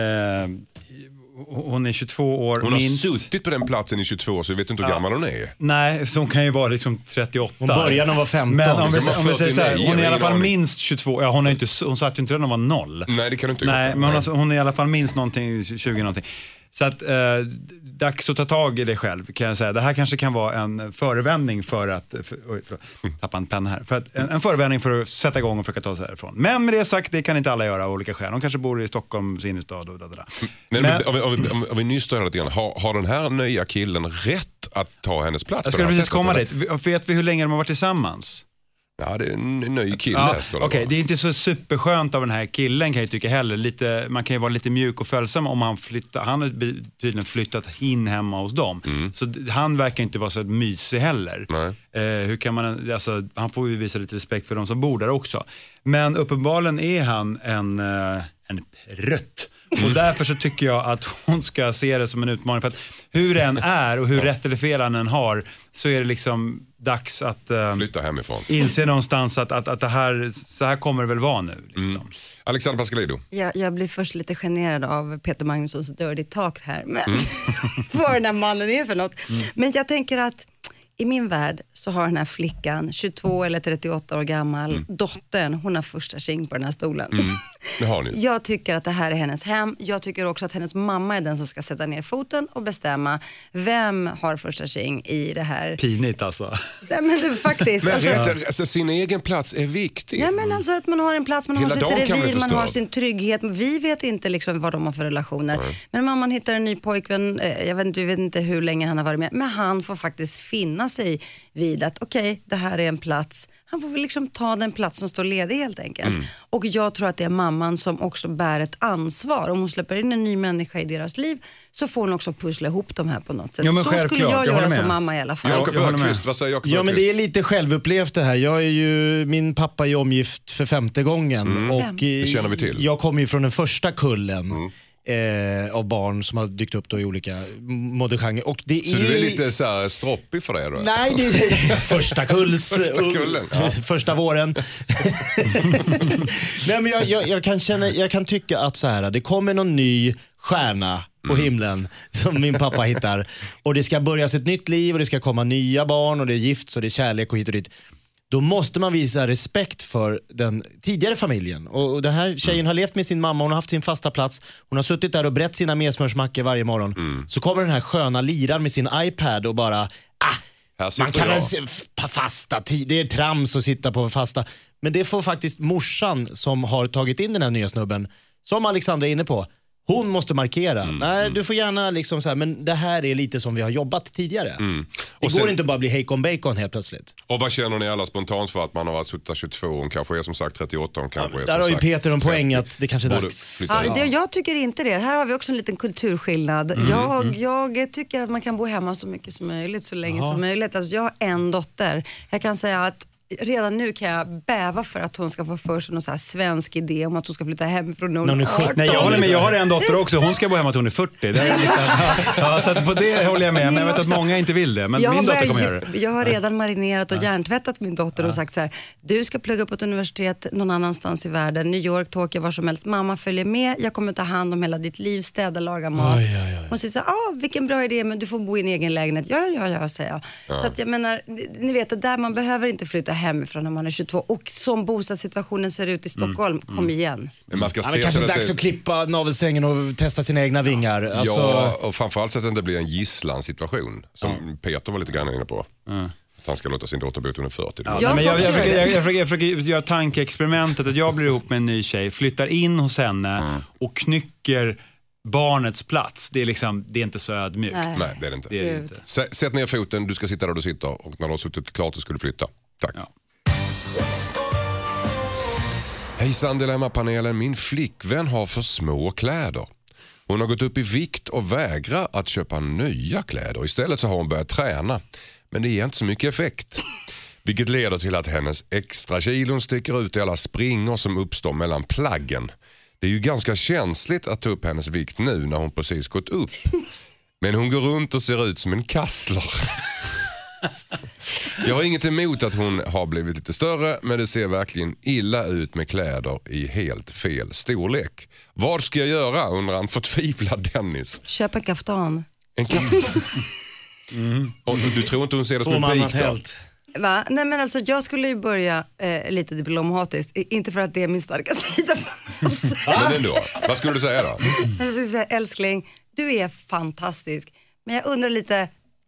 Hon är 22 år Hon minst. har suttit på den platsen i 22 år så jag vet inte hur gammal hon är. Nej, så hon kan ju vara liksom 38. Hon började när hon var 15. Men om vi Liksom säger så här, 49, hon är i alla fall ingen minst 22. Ja, hon satt ju inte redan när hon var 0. Nej, det kan du inte Nej, göra. men hon är i alla fall minst någonting, 20 någonting. Så att dags att ta tag i det själv kan jag säga. Det här kanske kan vara en förevändning för att tappa en penna här. För att, en förevändning för att sätta igång och försöka ta sig härifrån. Men med det sagt, det kan inte alla göra av olika skäl. De kanske bor i Stockholms innerstad och där. Men om vi nystar lite grann, har den här nya killen rätt att ta hennes plats? Jag ska precis komma dit. Vet vi hur länge de har varit tillsammans? Ja, det är en ny kille. Okej, det är inte så superskönt av den här killen kan jag tycka heller. Man kan ju vara lite mjuk och följsam om han flyttar. Han har tydligen flyttat in hemma hos dem. Så han verkar inte vara så mysig heller. Hur kan man, alltså, han får ju visa lite respekt för de som bor där också. Men uppenbarligen är han en rött. Och därför så tycker jag att hon ska se det som en utmaning. För att hur den är och hur rätt eller fel han har, så är det liksom dags att flytta hemifrån. Inse någonstans att det här, så här kommer det väl vara nu. Liksom. Alexander Pascalidou. Jag blir först lite generad av Peter Magnussons dirty talk här. Men vad den här mannen är för något. Men jag tänker att i min värld så har den här flickan, 22 eller 38 år gammal, dottern, hon har första tjing på den här stolen. Det har ni. Jag tycker att det här är hennes hem. Jag tycker också att hennes mamma är den som ska sätta ner foten och bestämma vem har första tjing i det här. Pinigt alltså. Nej, men det faktiskt. Alltså, sin egen plats är viktig. Ja, men alltså att man har en plats, man Hela har sitt dagen kan revir, bli man har förstörd. sin trygghet. Vi vet inte liksom vad de har för relationer. Men om man hittar en ny pojkvän, jag vet inte hur länge han har varit med, men han får faktiskt finna sig vid att okej, det här är en plats. Han får väl liksom ta den plats som står ledig helt enkelt. Och jag tror att det är mamman som också bär ett ansvar. Om hon släpper in en ny människa i deras liv så får hon också pussla ihop de här på något sätt. Ja, men så skulle jag göra som mamma i alla fall. Jakob Öqvist, vad säger Jakob Ja, men Öqvist? det är lite självupplevt det här. Min pappa är omgift för 5:e gången. Och Det känner vi till. Jag kommer ju från den första kullen. Av barn som har dykt upp då i olika modegenrer. Och det Så du är lite så här stroppig för det då? Nej, det är första kulls. Första kullen, ja. Första våren. Nej, men jag kan tycka att så här, det kommer någon ny stjärna på himlen som min pappa hittar. Och det ska börjas ett nytt liv och det ska komma nya barn och det är gift och det är kärlek och hit och dit. Då måste man visa respekt för den tidigare familjen. Och den här tjejen har levt med sin mamma, hon har haft sin fasta plats. Hon har suttit där och brett sina medsmörsmackor varje morgon. Så kommer den här sköna liraren med sin iPad och bara, man kan ha fasta tid, det är trams att sitta på fasta. Men det får faktiskt morsan som har tagit in den här nya snubben, som Alexandra är inne på. Hon måste markera. Nej, du får gärna liksom så här, men det här är lite som vi har jobbat tidigare. Det går inte bara bli hejkon bacon helt plötsligt. Och vad känner ni alla spontant för att man har varit suttit 22, hon kanske är som sagt 38, hon kanske är som där har ju sagt Peter en 30. poäng att det kanske är dags. Jag tycker inte det. Här har vi också en liten kulturskillnad. Jag tycker att man kan bo hemma så mycket som möjligt, så länge som möjligt. Alltså, jag har en dotter. Jag kan säga att redan nu kan jag bäva för att hon ska få för sig någon så här svensk idé om att hon ska flytta hem från någon 18. Nej, jag håller med. Jag har en dotter också. Hon ska bo hemma att hon är 40. Det är liksom, så att på det håller jag med. Men jag vet att många inte vill det. Men min dotter kommer göra det. Jag har redan marinerat och hjärntvättat min dotter och sagt så här: du ska plugga på ett universitet någon annanstans i världen. New York, Tokyo, var som helst. Mamma följer med. Jag kommer ta hand om hela ditt liv. Städa, laga mat. Hon säger så här: vilken bra idé, men du får bo i en egen lägenhet. Ja, säger jag. Så att jag menar, ni vet att där man behöver inte flytta hemifrån när man är 22. Och som bostadssituationen ser ut i Stockholm, kom igen. Men man ska Det se kanske så är dags att klippa navelsträngen och testa sina egna vingar. Alltså... Ja, och framförallt så att det inte blir en gisslansituation som Peter var lite grann inne på. Att han ska låta sin dotter bo under 40. Jag försöker göra tankeexperimentet att jag blir ihop med en ny tjej, flyttar in hos henne och knycker barnets plats. Det är liksom, det är inte så ödmjukt. Nej, det är det inte. Det är det inte. Sätt ner foten, du ska sitta där du sitter, och när du har suttit klart så ska du flytta. Tack. Ja. Hejsan Dilemma-panelen, min flickvän har för små kläder. Hon har gått upp i vikt och vägrar att köpa nya kläder. Istället så har hon börjat träna. Men det ger inte så mycket effekt. Vilket leder till att hennes extra kilon sticker ut i alla springor som uppstår mellan plaggen. Det är ju ganska känsligt att ta upp hennes vikt nu när hon precis gått upp. Men hon går runt och ser ut som en kassler. Jag har inget emot att hon har blivit lite större, men det ser verkligen illa ut med kläder i helt fel storlek. Vad ska jag göra, undrar han förtvivlad Dennis. Köp en kaftan. En kaftan? Och du tror inte hon ser det som en pik då? Va? Nej, men alltså, jag skulle ju börja lite diplomatiskt. Inte för att det är min starka sida. Men ändå, vad skulle du säga då? Jag skulle säga, älskling, du är fantastisk. Men jag undrar lite,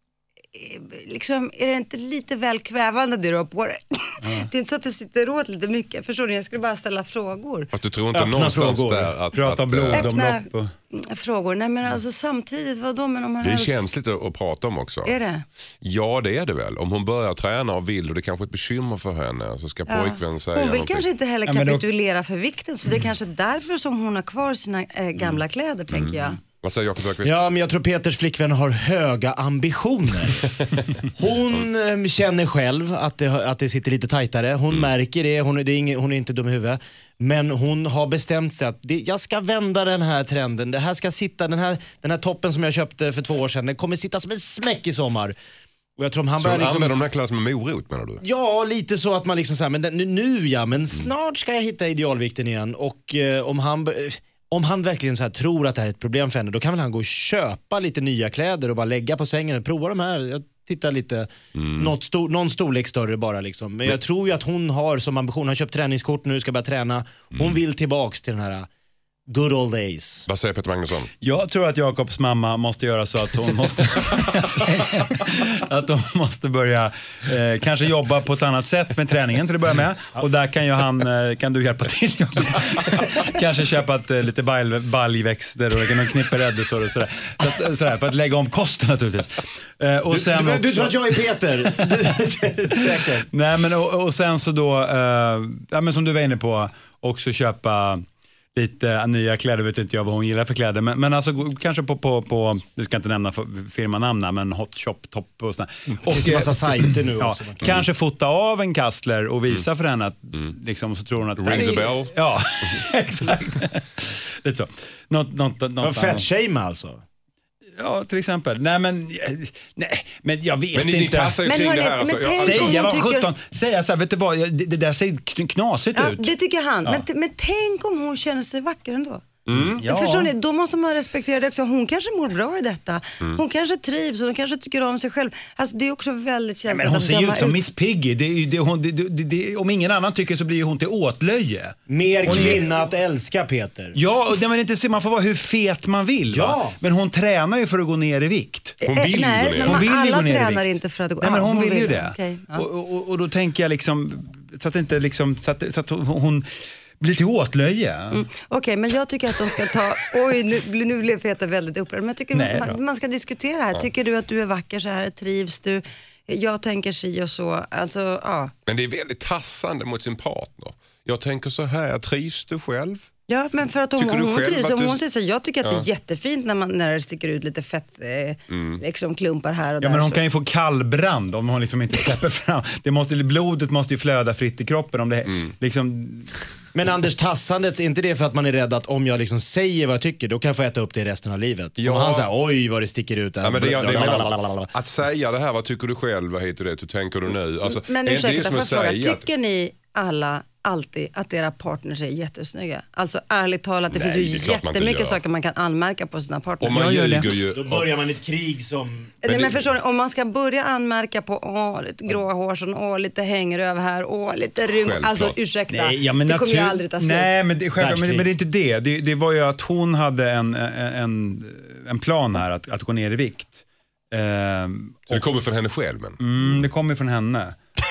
liksom, är det inte lite väl kvävande det du har på dig? Det är inte så att det sitter åt lite mycket. Förstår ni? Jag skulle bara ställa frågor. Fast du tror inte någonstans frågor. där att... Prata om blodomlopp och... Frågor. Nej, men alltså samtidigt, vadå? Men om man Det är känsligt att prata om också. Är det? Ja, det är det väl. Om hon börjar träna och vill och det är kanske är ett bekymmer för henne, så ska pojkvän säga hon vill någonting. kanske inte heller kapitulera för vikten, så det är kanske därför som hon har kvar sina gamla kläder, tänker jag. Vad säger Jakob Öqvist? Ja, men jag tror Peters flickvän har höga ambitioner. Hon känner själv att det sitter lite tajtare. Hon märker det. Hon är inte dum i huvudet. Men hon har bestämt sig att jag ska vända den här trenden. Det här ska sitta, den här toppen som jag köpte för 2 år sedan, den kommer sitta som en smäck i sommar. Och jag tror om han Så börjar använder de här kläderna som en morot, menar du? Ja, lite så att man liksom säger, men snart ska jag hitta idealvikten igen. Och om han verkligen så här tror att det här är ett problem för henne, då kan väl han gå och köpa lite nya kläder och bara lägga på sängen och prova de här. Jag tittar lite, någon storlek större bara liksom. Men jag tror ju att hon har som ambition, hon har köpt träningskort nu, ska börja träna. Hon vill tillbaks till den här good old days. Vad säger Peter Magnusson? Jag tror att Jakobs mamma måste göra så att hon måste att hon måste börja kanske jobba på ett annat sätt med träningen till att börja med. Och där kan ju kan du hjälpa till, Jakob. Kanske köpa lite baljväxter och någon knippe räddisor och sådär. Sådär, för att lägga om kosten naturligtvis. Och sen du tror att jag är Peter? Säkert. Nej, men och sen så då men som du var inne på, också köpa lite nya kläder, vet inte jag vad hon gillar för kläder, men alltså kanske på du ska inte nämna firmanamn, men Hot Shop Top och sådär. Och det är massa sajter nu också. Kanske fota av en kassler och visa för henne att liksom, så tror hon att Rings a bell. Ja, exakt. Lite så. Något fett-shame alltså. Ja, till exempel. Nej, men jag vet inte. Men ni tassar ju kring det här. Alltså. Säga så här, vet du vad, det där ser knasigt ut. Det tycker han. Ja. Men tänk om hon känner sig vacker ändå. Ja. Förstår ni, då måste man respektera det också. Hon kanske mår bra i detta. Hon kanske trivs, hon kanske tycker om sig själv. Alltså, det är också väldigt känsligt. Men hon ser ju ut som Miss Piggy. Om ingen annan tycker så blir hon till åtlöje. Mer kvinna att älska, Peter. Ja, och man inte se, man får vara hur fet man vill. Ja. Va? Men hon tränar ju för att gå ner i vikt. Hon vill ju gå ner. Hon vill alla gå ner tränar inte för att gå. Nej, men hon vill ju det. Okay, ja. Och då tänker jag liksom så att inte liksom så att hon blir till åtlöje. Okej, men jag tycker att de ska ta... Oj, nu blev Peter väldigt upprörd. Men jag tycker man ska diskutera här. Tycker du att du är vacker så här? Trivs du? Jag tänker si och så. Alltså, ja. Men det är väldigt tassande mot sin partner. Jag tänker så här, trivs du själv? Ja, men för att hon trivs. Hon säger så, jag tycker att det är jättefint när det sticker ut lite fett liksom klumpar här och där. Ja, men hon kan ju få kallbrand om hon liksom inte släpper fram. Blodet måste ju flöda fritt i kroppen om det liksom... Men Anders, tassandet, är inte det för att man är rädd att om jag liksom säger vad jag tycker, då kan jag få äta upp det resten av livet? Ja. Och han säger, oj vad det sticker ut där. Ja, men att säga det här, vad tycker du själv, vad heter det, hur tänker du nu? Alltså, men ursäkta, för att fråga, tycker ni alla alltid att era partners är jättesnygga? Alltså ärligt talat, det finns ju jättemycket saker man kan anmärka på sina partners. Om man ljuger ju... Då börjar man ett krig som... Men förstår ni, om man ska börja anmärka på lite gråa hår, lite hängröv här, lite rygg, alltså ursäkta, nej, men det kommer ju aldrig ta slut. Nej, men det är inte det. Det var ju att hon hade en plan här att gå ner i vikt. Så det kommer från henne själv? Det kommer från henne.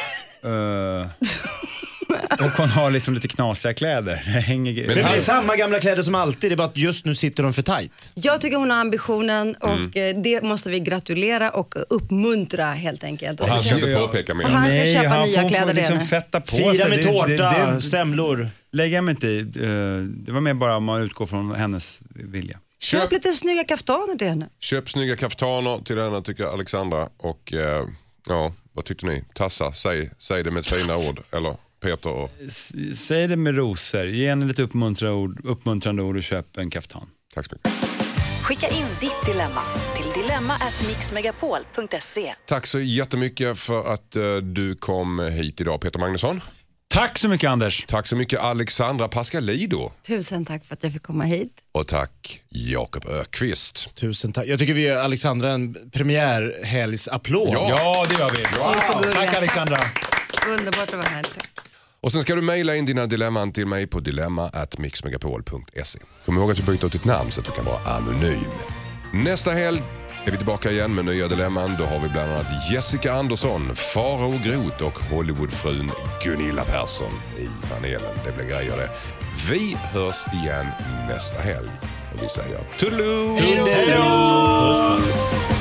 Och hon har liksom lite knasiga kläder. Men det är samma gamla kläder som alltid, det är bara att just nu sitter de för tajt. Jag tycker hon har ambitionen och det måste vi gratulera och uppmuntra helt enkelt. Och han ska inte påpeka mer. Och han ska köpa nya kläder. Liksom fetta på fira sig. med tårta, semlor. Lägger jag mig inte i. Det var mer bara om man utgår från hennes vilja. Köp lite snygga kaftaner till henne. Köp snygga kaftaner till henne, tycker Alexandra. Och Ja, vad tyckte ni? Tassa, säg det med ett fina ord. Eller Peter och... Säg det med rosor. Ge en lite uppmuntrande ord och köp en kaftan. Tack så mycket. Skicka in ditt dilemma till dilemma@mixmegapol.se. Tack så jättemycket för att du kom hit idag, Peter Magnusson. Tack så mycket, Anders. Tack så mycket, Alexandra Pascalido. Tusen tack för att jag fick komma hit. Och tack, Jakob Ökvist. Tusen tack. Jag tycker vi ger Alexandra en premiärhelgsapplåd. Ja, det gör vi. Ni är så gulliga. Tack, Alexandra. Underbart att vara här. Tack. Och sen ska du mejla in dina dilemman till mig på dilemma@mixmegapol.se. Kom ihåg att du byter ut ditt namn så att du kan vara anonym. Nästa helg är vi tillbaka igen med nya dilemman. Då har vi bland annat Jessica Andersson, Farao Groth och Hollywoodfrun Gunilla Persson i panelen. Det blir grejer det. Vi hörs igen nästa helg och vi säger tudelu! Hej då!